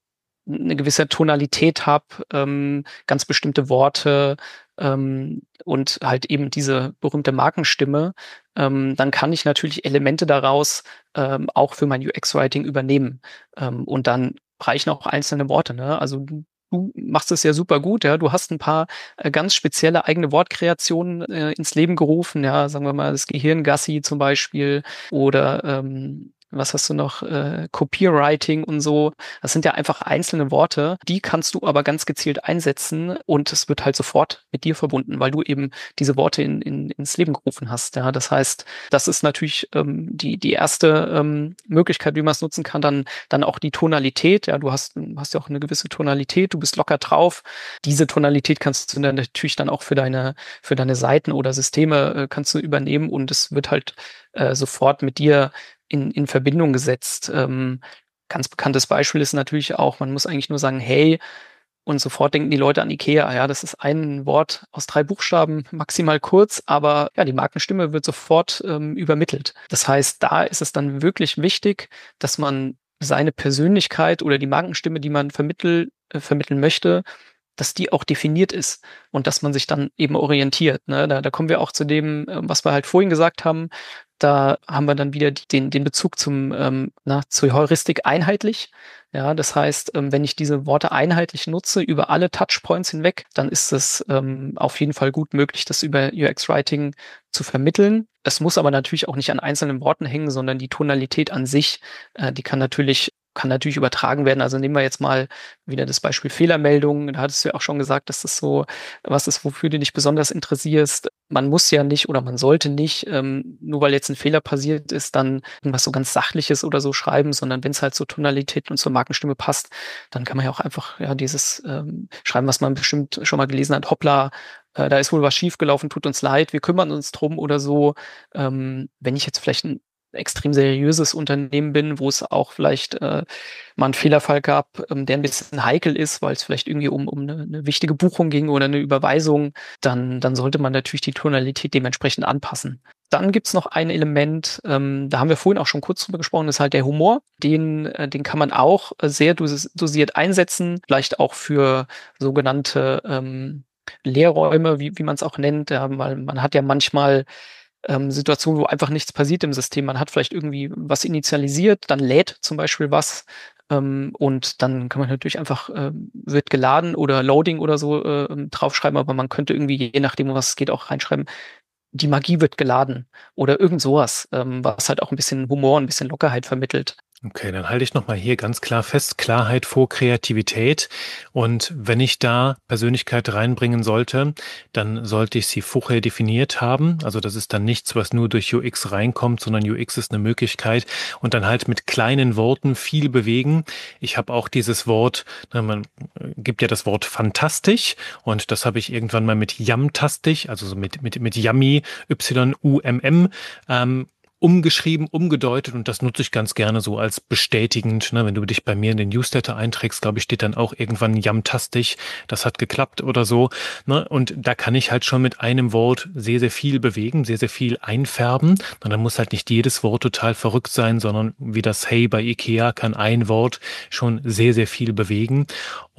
eine gewisse Tonalität habe, ähm, ganz bestimmte Worte ähm, und halt eben diese berühmte Markenstimme, ähm, dann kann ich natürlich Elemente daraus ähm, auch für mein U X-Writing übernehmen. Ähm, und dann reichen auch einzelne Worte. Ne? Also du, du machst es ja super gut. Ja? Du hast ein paar äh, ganz spezielle eigene Wortkreationen äh, ins Leben gerufen. Ja, sagen wir mal das Gehirngassi zum Beispiel oder ähm, was hast du noch? Äh, Copywriting und so. Das sind ja einfach einzelne Worte, die kannst du aber ganz gezielt einsetzen und es wird halt sofort mit dir verbunden, weil du eben diese Worte in, in, ins Leben gerufen hast. Ja, das heißt, das ist natürlich ähm, die, die erste ähm, Möglichkeit, wie man es nutzen kann. Dann, dann auch die Tonalität. Ja, du hast, hast ja auch eine gewisse Tonalität, du bist locker drauf. Diese Tonalität kannst du dann natürlich dann auch für deine, für deine Seiten oder Systeme äh, kannst du übernehmen und es wird halt äh, sofort mit dir in, in Verbindung gesetzt. Ähm, ganz bekanntes Beispiel ist natürlich auch, man muss eigentlich nur sagen, hey, und sofort denken die Leute an IKEA. Ja, das ist ein Wort aus drei Buchstaben, maximal kurz, aber ja, die Markenstimme wird sofort ähm, übermittelt. Das heißt, da ist es dann wirklich wichtig, dass man seine Persönlichkeit oder die Markenstimme, die man vermittel, äh, vermitteln möchte, dass die auch definiert ist und dass man sich dann eben orientiert. Ne? Da, da kommen wir auch zu dem, äh, was wir halt vorhin gesagt haben. Da haben wir dann wieder den, den Bezug zum, ähm, na, zur Heuristik einheitlich. Ja, das heißt, ähm, wenn ich diese Worte einheitlich nutze über alle Touchpoints hinweg, dann ist es ähm, auf jeden Fall gut möglich, das über U X-Writing zu vermitteln. Es muss aber natürlich auch nicht an einzelnen Worten hängen, sondern die Tonalität an sich, äh, die kann natürlich kann natürlich übertragen werden. Also nehmen wir jetzt mal wieder das Beispiel Fehlermeldungen. Da hattest du ja auch schon gesagt, dass das so was ist, wofür du dich besonders interessierst. Man muss ja nicht oder man sollte nicht, ähm, nur weil jetzt ein Fehler passiert ist, dann irgendwas so ganz Sachliches oder so schreiben, sondern wenn es halt zur Tonalität und zur Markenstimme passt, dann kann man ja auch einfach ja dieses ähm, schreiben, was man bestimmt schon mal gelesen hat. Hoppla, äh, da ist wohl was schiefgelaufen, tut uns leid, wir kümmern uns drum oder so. Ähm, wenn ich jetzt vielleicht ein extrem seriöses Unternehmen bin, wo es auch vielleicht äh, mal einen Fehlerfall gab, ähm, der ein bisschen heikel ist, weil es vielleicht irgendwie um, um eine, eine wichtige Buchung ging oder eine Überweisung, dann, dann sollte man natürlich die Tonalität dementsprechend anpassen. Dann gibt's noch ein Element, ähm, da haben wir vorhin auch schon kurz drüber gesprochen, das ist halt der Humor. Den, äh, den kann man auch äh, sehr dos dosiert einsetzen, vielleicht auch für sogenannte ähm, Leerräume, wie, wie man es auch nennt. Ja, weil man hat ja manchmal ähm, Situation, wo einfach nichts passiert im System. Man hat vielleicht irgendwie was initialisiert, dann lädt zum Beispiel was ähm, und dann kann man natürlich einfach, äh, wird geladen oder Loading oder so äh, draufschreiben, aber man könnte irgendwie, je nachdem, um was es geht, auch reinschreiben, die Magie wird geladen oder irgend sowas, ähm, was halt auch ein bisschen Humor, ein bisschen Lockerheit vermittelt. Okay, dann halte ich nochmal hier ganz klar fest, Klarheit vor Kreativität. Und wenn ich da Persönlichkeit reinbringen sollte, dann sollte ich sie vorher definiert haben. Also das ist dann nichts, was nur durch U X reinkommt, sondern U X ist eine Möglichkeit und dann halt mit kleinen Worten viel bewegen. Ich habe auch dieses Wort, na, man gibt ja das Wort fantastisch und das habe ich irgendwann mal mit Yamtastisch, also so mit, mit, mit Yummy, Y U M M, ähm, umgeschrieben, umgedeutet und das nutze ich ganz gerne so als bestätigend. Ne? Wenn du dich bei mir in den Newsletter einträgst, glaube ich, steht dann auch irgendwann jamtastisch, das hat geklappt oder so. Ne? Und da kann ich halt schon mit einem Wort sehr, sehr viel bewegen, sehr, sehr viel einfärben. Und dann muss halt nicht jedes Wort total verrückt sein, sondern wie das Hey bei IKEA kann ein Wort schon sehr, sehr viel bewegen.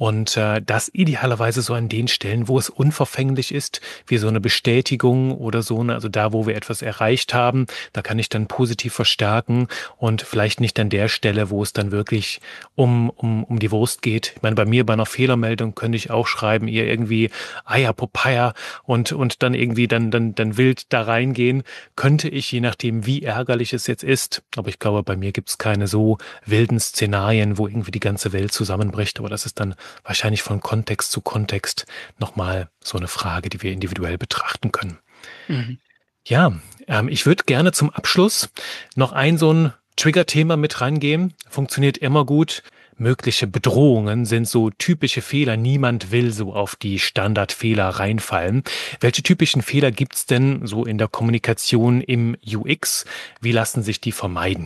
Und äh, das idealerweise so an den Stellen, wo es unverfänglich ist, wie so eine Bestätigung oder so, ne? Also da, wo wir etwas erreicht haben, da kann ich dann positiv verstärken und vielleicht nicht an der Stelle, wo es dann wirklich um, um, um die Wurst geht. Ich meine, bei mir bei einer Fehlermeldung könnte ich auch schreiben, ihr irgendwie Eier, Popeye und, und dann irgendwie dann, dann, dann wild da reingehen, könnte ich, je nachdem, wie ärgerlich es jetzt ist. Aber ich glaube, bei mir gibt es keine so wilden Szenarien, wo irgendwie die ganze Welt zusammenbricht. Aber das ist dann wahrscheinlich von Kontext zu Kontext nochmal so eine Frage, die wir individuell betrachten können. Mhm. Ja, ähm, ich würde gerne zum Abschluss noch ein so ein Trigger-Thema mit rangehen. Funktioniert immer gut. Mögliche Bedrohungen sind so typische Fehler. Niemand will so auf die Standardfehler reinfallen. Welche typischen Fehler gibt's denn so in der Kommunikation im U X? Wie lassen sich die vermeiden?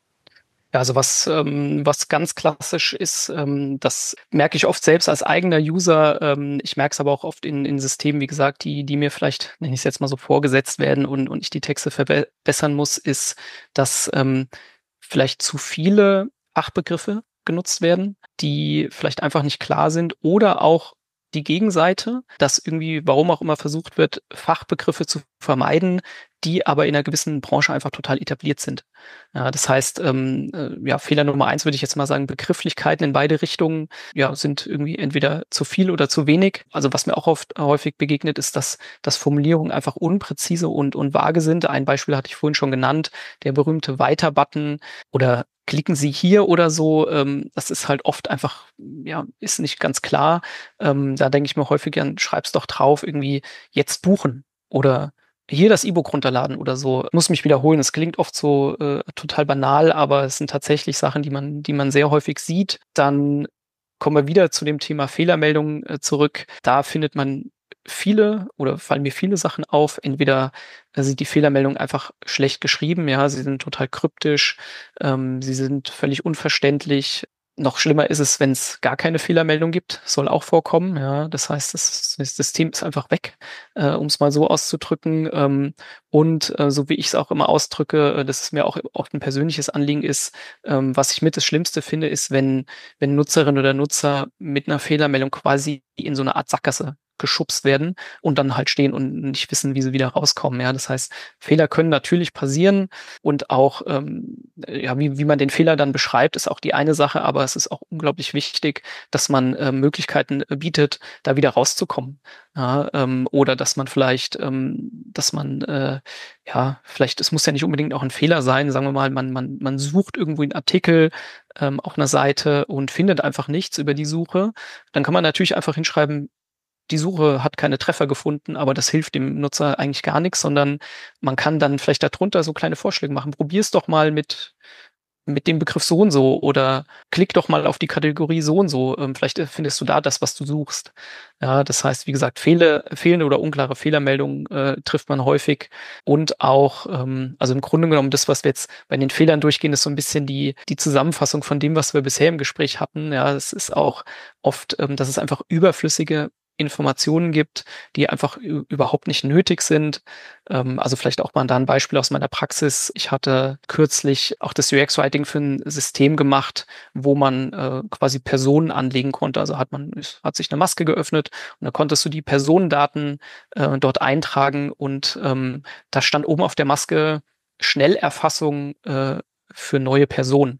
Ja, also was, ähm, was ganz klassisch ist, ähm, das merke ich oft selbst als eigener User. Ähm, ich merke es aber auch oft in, in Systemen, wie gesagt, die, die mir vielleicht, nenne ich es jetzt mal so, vorgesetzt werden und, und ich die Texte verbessern muss, ist, dass ähm, vielleicht zu viele Fachbegriffe genutzt werden, die vielleicht einfach nicht klar sind oder auch die Gegenseite, dass irgendwie, warum auch immer versucht wird, Fachbegriffe zu vermeiden, die aber in einer gewissen Branche einfach total etabliert sind. Ja, das heißt, ähm, äh, ja, Fehler Nummer eins würde ich jetzt mal sagen, Begrifflichkeiten in beide Richtungen, ja, sind irgendwie entweder zu viel oder zu wenig. Also was mir auch oft häufig begegnet, ist, dass, dass Formulierungen einfach unpräzise und, und vage sind. Ein Beispiel hatte ich vorhin schon genannt, der berühmte Weiter-Button oder klicken Sie hier oder so. Ähm, das ist halt oft einfach, ja, ist nicht ganz klar. Ähm, da denke ich mir häufig an, schreib's doch drauf, irgendwie jetzt buchen oder hier das E-Book runterladen oder so. Muss mich wiederholen. Es klingt oft so äh, total banal, aber es sind tatsächlich Sachen, die man, die man sehr häufig sieht. Dann kommen wir wieder zu dem Thema Fehlermeldungen äh, zurück. Da findet man viele oder fallen mir viele Sachen auf. Entweder äh, sind die Fehlermeldungen einfach schlecht geschrieben, ja, sie sind total kryptisch, ähm, sie sind völlig unverständlich. Noch schlimmer ist es, wenn es gar keine Fehlermeldung gibt, soll auch vorkommen, ja. Das heißt, das, das System ist einfach weg, äh, um es mal so auszudrücken. Ähm, und äh, so wie ich es auch immer ausdrücke, äh, dass es mir auch oft ein persönliches Anliegen ist, ähm, was ich mit das Schlimmste finde, ist, wenn, wenn Nutzerinnen oder Nutzer mit einer Fehlermeldung quasi in so eine Art Sackgasse geschubst werden und dann halt stehen und nicht wissen, wie sie wieder rauskommen. Ja, das heißt, Fehler können natürlich passieren und auch, ähm, ja, wie, wie man den Fehler dann beschreibt, ist auch die eine Sache, aber es ist auch unglaublich wichtig, dass man äh, Möglichkeiten äh, bietet, da wieder rauszukommen. Ja, ähm, oder dass man vielleicht, ähm, dass man, äh, ja, vielleicht, es muss ja nicht unbedingt auch ein Fehler sein, sagen wir mal, man, man, man sucht irgendwo einen Artikel ähm, auf einer Seite und findet einfach nichts über die Suche. Dann kann man natürlich einfach hinschreiben, die Suche hat keine Treffer gefunden, aber das hilft dem Nutzer eigentlich gar nichts, sondern man kann dann vielleicht darunter so kleine Vorschläge machen. Probier es doch mal mit, mit dem Begriff so und so oder klick doch mal auf die Kategorie so und so. Ähm, vielleicht äh, findest du da das, was du suchst. Ja, das heißt, wie gesagt, fehle, fehlende oder unklare Fehlermeldungen äh, trifft man häufig und auch, ähm, also im Grunde genommen, das, was wir jetzt bei den Fehlern durchgehen, ist so ein bisschen die, die Zusammenfassung von dem, was wir bisher im Gespräch hatten. Ja, es ist auch oft, ähm, dass es einfach überflüssige Informationen gibt, die einfach überhaupt nicht nötig sind. Ähm, also vielleicht auch mal da ein Beispiel aus meiner Praxis. Ich hatte kürzlich auch das U X-Writing für ein System gemacht, wo man äh, quasi Personen anlegen konnte. Also hat man, es hat sich eine Maske geöffnet und da konntest du die Personendaten äh, dort eintragen und ähm, da stand oben auf der Maske Schnellerfassung äh, für neue Personen.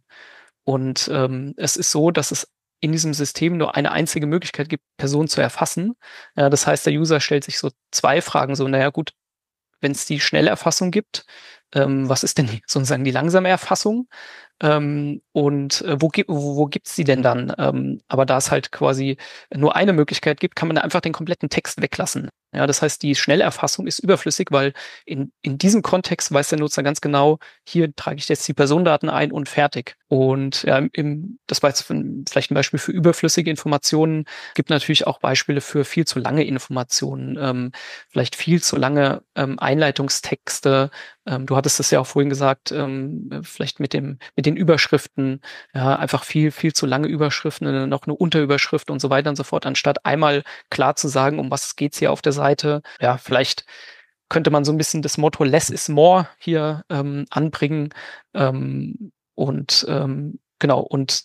Und ähm, es ist so, dass es in diesem System nur eine einzige Möglichkeit gibt, Personen zu erfassen. Ja, das heißt, der User stellt sich so zwei Fragen, so, naja gut, wenn es die Schnellerfassung gibt, ähm, was ist denn die, sozusagen die langsame Erfassung? Ähm, und äh, wo, gibt wo, wo gibt's die denn dann? Ähm, aber da es halt quasi nur eine Möglichkeit gibt, kann man da einfach den kompletten Text weglassen. Ja, das heißt, die Schnellerfassung ist überflüssig, weil in, in diesem Kontext weiß der Nutzer ganz genau, hier trage ich jetzt die Personendaten ein und fertig. Und ja, im, das war jetzt vielleicht ein Beispiel für überflüssige Informationen. Gibt natürlich auch Beispiele für viel zu lange Informationen, ähm, vielleicht viel zu lange ähm, Einleitungstexte. Ähm, du hattest es ja auch vorhin gesagt, ähm, vielleicht mit dem, mit den Überschriften, ja, einfach viel, viel zu lange Überschriften, äh, noch eine Unterüberschrift und so weiter und so fort, anstatt einmal klar zu sagen, um was geht's hier auf der Seite. Ja, vielleicht könnte man so ein bisschen das Motto Less is more hier ähm, anbringen. Ähm, und ähm, genau, und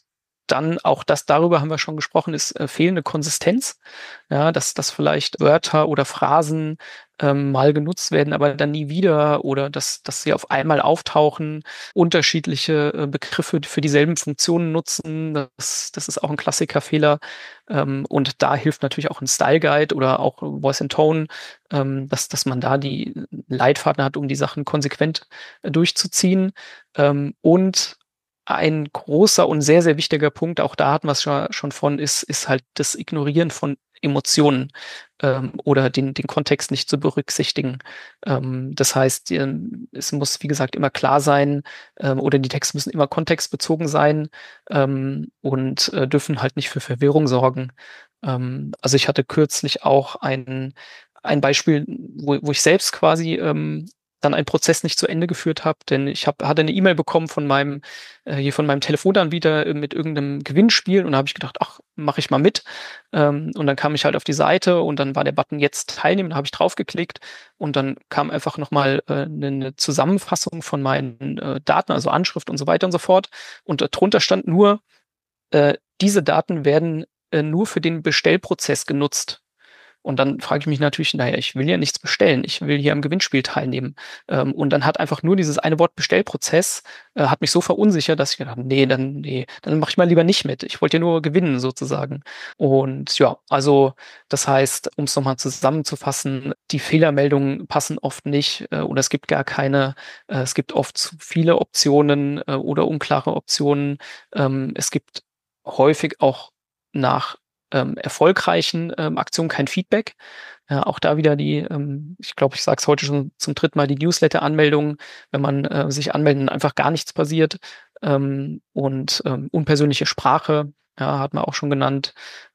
dann auch das, darüber haben wir schon gesprochen, ist äh, fehlende Konsistenz. Ja, dass, dass vielleicht Wörter oder Phrasen ähm, mal genutzt werden, aber dann nie wieder, oder dass, dass sie auf einmal auftauchen, unterschiedliche äh, Begriffe für dieselben Funktionen nutzen. Das, das ist auch ein Klassikerfehler. Ähm, und da hilft natürlich auch ein Style Guide oder auch Voice and Tone, ähm, dass, dass man da die Leitfaden hat, um die Sachen konsequent äh, durchzuziehen. Ähm, und ein großer und sehr, sehr wichtiger Punkt, auch da hatten wir es schon, schon von, ist, ist halt das Ignorieren von Emotionen ähm, oder den, den Kontext nicht zu berücksichtigen. Ähm, das heißt, ähm, es muss, wie gesagt, immer klar sein, ähm, oder die Texte müssen immer kontextbezogen sein, ähm, und äh, dürfen halt nicht für Verwirrung sorgen. Ähm, also ich hatte kürzlich auch ein, ein Beispiel, wo, wo ich selbst quasi ähm, dann einen Prozess nicht zu Ende geführt habe, denn ich hab, hatte eine E-Mail bekommen von meinem äh, hier von meinem Telefonanbieter äh, mit irgendeinem Gewinnspiel, und da habe ich gedacht, ach, mache ich mal mit. Ähm, und dann kam ich halt auf die Seite und dann war der Button jetzt teilnehmen, da habe ich draufgeklickt und dann kam einfach nochmal äh, eine Zusammenfassung von meinen äh, Daten, also Anschrift und so weiter und so fort. Und darunter stand nur, äh, diese Daten werden äh, nur für den Bestellprozess genutzt. Und dann frage ich mich natürlich, naja, ich will ja nichts bestellen, ich will hier am Gewinnspiel teilnehmen. Ähm, und dann hat einfach nur dieses eine Wort Bestellprozess, äh, hat mich so verunsichert, dass ich gedacht habe, nee, dann, nee, dann mache ich mal lieber nicht mit. Ich wollte ja nur gewinnen sozusagen. Und ja, also das heißt, um es nochmal zusammenzufassen, die Fehlermeldungen passen oft nicht, äh, oder es gibt gar keine, äh, es gibt oft zu viele Optionen äh, oder unklare Optionen. Ähm, es gibt häufig auch nach ähm, erfolgreichen ähm, Aktionen kein Feedback. Ja, auch da wieder die, ähm, ich glaube, ich sage es heute schon zum dritten Mal, die Newsletter-Anmeldungen, wenn man äh, sich anmeldet und einfach gar nichts passiert. Ähm, und ähm, unpersönliche Sprache, ja, hat man auch schon genannt.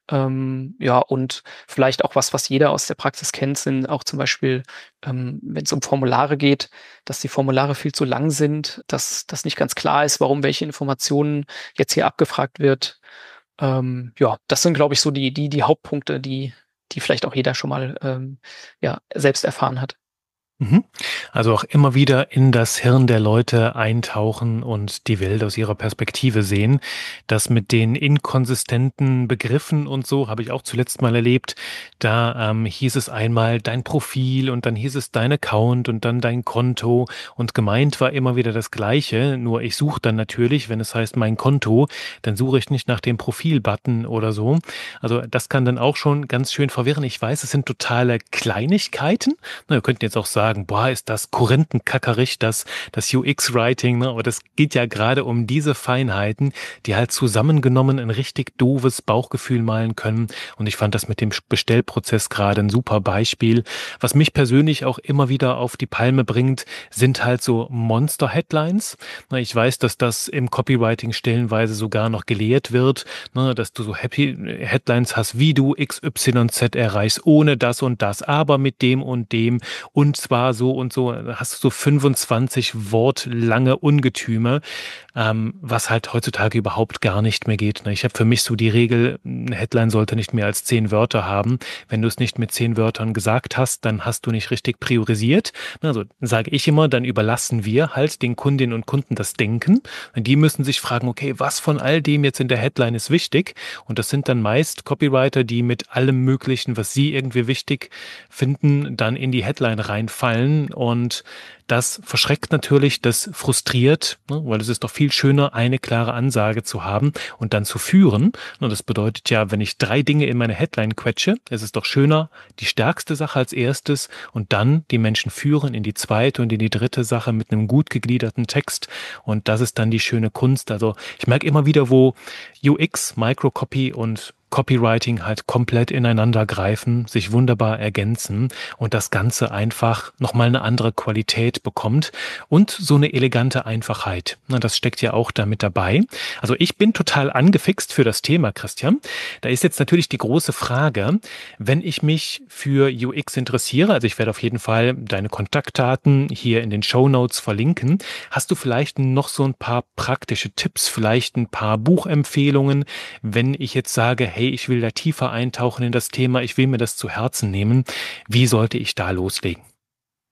Ähm, ja, und vielleicht auch was, was jeder aus der Praxis kennt, sind auch zum Beispiel, ähm, wenn es um Formulare geht, dass die Formulare viel zu lang sind, dass das nicht ganz klar ist, warum welche Informationen jetzt hier abgefragt wird. Ähm, ja, das sind, glaube ich, so die, die, die Hauptpunkte, die, die vielleicht auch jeder schon mal ähm, ja, selbst erfahren hat. Mhm. Also auch immer wieder in das Hirn der Leute eintauchen und die Welt aus ihrer Perspektive sehen. Das mit den inkonsistenten Begriffen und so habe ich auch zuletzt mal erlebt. Da ähm, hieß es einmal dein Profil und dann hieß es dein Account und dann dein Konto, und gemeint war immer wieder das Gleiche. Nur ich suche dann natürlich, wenn es heißt mein Konto, dann suche ich nicht nach dem Profil-Button oder so. Also das kann dann auch schon ganz schön verwirren. Ich weiß, es sind totale Kleinigkeiten. Na, wir könnten jetzt auch sagen, boah, ist das Korinthenkackerich, das, das U X-Writing, ne? Aber das geht ja gerade um diese Feinheiten, die halt zusammengenommen ein richtig doofes Bauchgefühl malen können. Und ich fand das mit dem Bestellprozess gerade ein super Beispiel. Was mich persönlich auch immer wieder auf die Palme bringt, sind halt so Monster-Headlines. Na, ich weiß, dass das im Copywriting stellenweise sogar noch gelehrt wird, ne, dass du so Happy Headlines hast, wie du X Y Z erreichst, ohne das und das, aber mit dem und dem, und zwar so und so, hast du so fünfundzwanzig Wort lange Ungetüme, ähm, was halt heutzutage überhaupt gar nicht mehr geht. Ne? Ich habe für mich so die Regel, eine Headline sollte nicht mehr als zehn Wörter haben. Wenn du es nicht mit zehn Wörtern gesagt hast, dann hast du nicht richtig priorisiert. Also sage ich immer, dann überlassen wir halt den Kundinnen und Kunden das Denken. Und die müssen sich fragen, okay, was von all dem jetzt in der Headline ist wichtig? Und das sind dann meist Copywriter, die mit allem Möglichen, was sie irgendwie wichtig finden, dann in die Headline reinfallen. Und das verschreckt natürlich, das frustriert, ne, weil es ist doch viel schöner, eine klare Ansage zu haben und dann zu führen. Und das bedeutet ja, wenn ich drei Dinge in meine Headline quetsche, es ist doch schöner, die stärkste Sache als erstes und dann die Menschen führen in die zweite und in die dritte Sache mit einem gut gegliederten Text. Und das ist dann die schöne Kunst. Also ich merke immer wieder, wo U X, Microcopy und Copywriting halt komplett ineinander greifen, sich wunderbar ergänzen und das Ganze einfach nochmal eine andere Qualität bekommt und so eine elegante Einfachheit. Das steckt ja auch damit dabei. Also ich bin total angefixt für das Thema, Christian. Da ist jetzt natürlich die große Frage, wenn ich mich für U X interessiere, also ich werde auf jeden Fall deine Kontaktdaten hier in den Shownotes verlinken. Hast du vielleicht noch so ein paar praktische Tipps, vielleicht ein paar Buchempfehlungen, wenn ich jetzt sage, hey, ich will da tiefer eintauchen in das Thema, ich will mir das zu Herzen nehmen. Wie sollte ich da loslegen?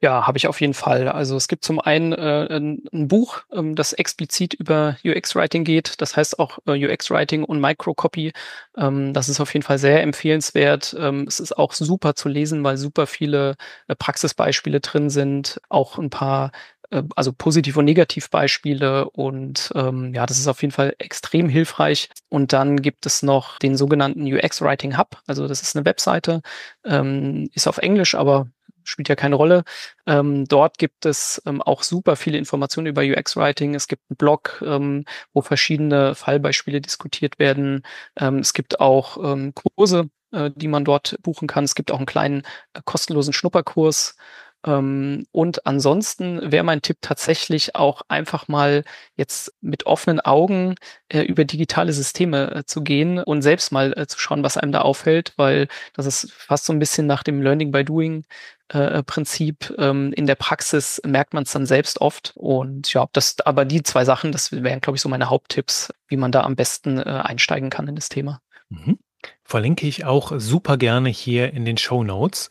Ja, habe ich auf jeden Fall. Also es gibt zum einen äh, ein, ein Buch, ähm, das explizit über U X-Writing geht. Das heißt auch äh, U X-Writing und Microcopy. Ähm, das ist auf jeden Fall sehr empfehlenswert. Ähm, es ist auch super zu lesen, weil super viele äh, Praxisbeispiele drin sind. Auch ein paar, äh, also Positiv- und Negativbeispiele. Und ähm, ja, das ist auf jeden Fall extrem hilfreich. Und dann gibt es noch den sogenannten U X-Writing Hub. Also das ist eine Webseite, ähm, ist auf Englisch, aber spielt ja keine Rolle. Ähm, dort gibt es ähm, auch super viele Informationen über U X-Writing. Es gibt einen Blog, ähm, wo verschiedene Fallbeispiele diskutiert werden. Ähm, es gibt auch ähm, Kurse, äh, die man dort buchen kann. Es gibt auch einen kleinen äh, kostenlosen Schnupperkurs. Ähm, und ansonsten wäre mein Tipp tatsächlich auch einfach mal jetzt mit offenen Augen äh, über digitale Systeme äh, zu gehen und selbst mal äh, zu schauen, was einem da auffällt, weil das ist fast so ein bisschen nach dem Learning by Doing äh, Prinzip. Ähm, in der Praxis merkt man es dann selbst oft. Und ja, das, aber die zwei Sachen, das wären, glaube ich, so meine Haupttipps, wie man da am besten äh, einsteigen kann in das Thema. Mhm. Verlinke ich auch super gerne hier in den Show Notes.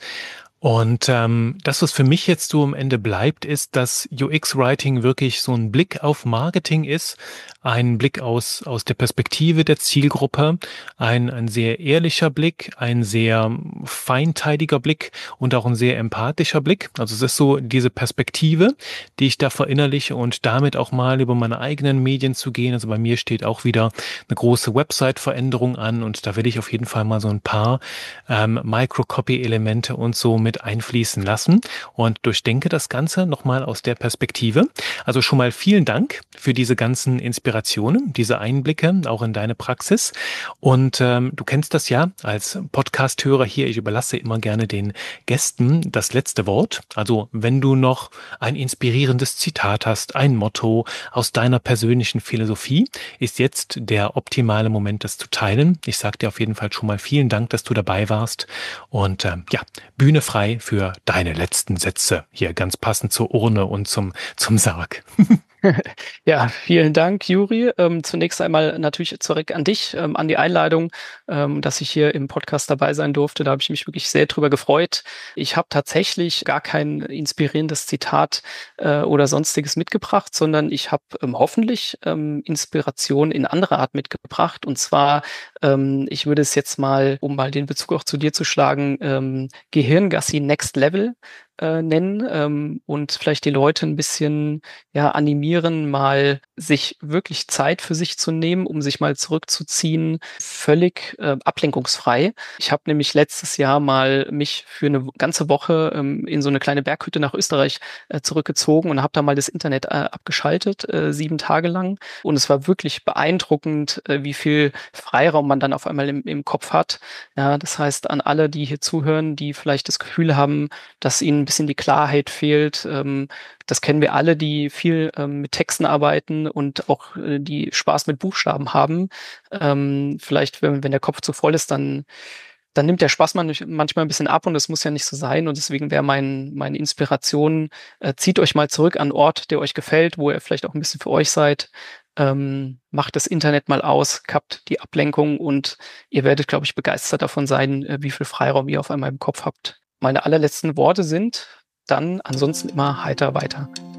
Und ähm, das, was für mich jetzt so am Ende bleibt, ist, dass U X-Writing wirklich so ein Blick auf Marketing ist, ein Blick aus, aus der Perspektive der Zielgruppe, ein, ein sehr ehrlicher Blick, ein sehr feinteiliger Blick und auch ein sehr empathischer Blick. Also es ist so diese Perspektive, die ich da verinnerliche und damit auch mal über meine eigenen Medien zu gehen. Also bei mir steht auch wieder eine große Website-Veränderung an und da will ich auf jeden Fall mal so ein paar ähm, Microcopy-Elemente und so mit einfließen lassen und durchdenke das Ganze nochmal aus der Perspektive. Also schon mal vielen Dank für diese ganzen Inspirationen, diese Einblicke auch in deine Praxis. Und ähm, du kennst das ja als Podcast-Hörer hier. Ich überlasse immer gerne den Gästen das letzte Wort. Also wenn du noch ein inspirierendes Zitat hast, ein Motto aus deiner persönlichen Philosophie, ist jetzt der optimale Moment, das zu teilen. Ich sage dir auf jeden Fall schon mal vielen Dank, dass du dabei warst. Und ähm, ja, Bühne frei für deine letzten Sätze. Hier ganz passend zur Urne und zum, zum Sarg. Ja, vielen Dank, Juri. Ähm, zunächst einmal natürlich zurück an dich, ähm, an die Einladung, ähm, dass ich hier im Podcast dabei sein durfte. Da habe ich mich wirklich sehr drüber gefreut. Ich habe tatsächlich gar kein inspirierendes Zitat äh, oder sonstiges mitgebracht, sondern ich habe ähm, hoffentlich ähm, Inspiration in anderer Art mitgebracht. Und zwar, ähm, ich würde es jetzt mal, um mal den Bezug auch zu dir zu schlagen, ähm, Gehirngassi Next Level äh, nennen ähm, und vielleicht die Leute ein bisschen ja, animieren, mal sich wirklich Zeit für sich zu nehmen, um sich mal zurückzuziehen, völlig äh, ablenkungsfrei. Ich habe nämlich letztes Jahr mal mich für eine ganze Woche ähm, in so eine kleine Berghütte nach Österreich äh, zurückgezogen und habe da mal das Internet äh, abgeschaltet, äh, sieben Tage lang. Und es war wirklich beeindruckend, äh, wie viel Freiraum man dann auf einmal im, im Kopf hat. Ja, das heißt, an alle, die hier zuhören, die vielleicht das Gefühl haben, dass ihnen ein bisschen die Klarheit fehlt, ähm, das kennen wir alle, die viel ähm, mit Texten arbeiten und auch äh, die Spaß mit Buchstaben haben. Ähm, vielleicht, wenn, wenn der Kopf zu voll ist, dann, dann nimmt der Spaß man, manchmal ein bisschen ab und das muss ja nicht so sein. Und deswegen wäre mein, meine Inspiration, äh, zieht euch mal zurück an einen Ort, der euch gefällt, wo ihr vielleicht auch ein bisschen für euch seid. Ähm, macht das Internet mal aus, kappt die Ablenkung und ihr werdet, glaube ich, begeistert davon sein, äh, wie viel Freiraum ihr auf einmal im Kopf habt. Meine allerletzten Worte sind dann ansonsten immer heiter weiter.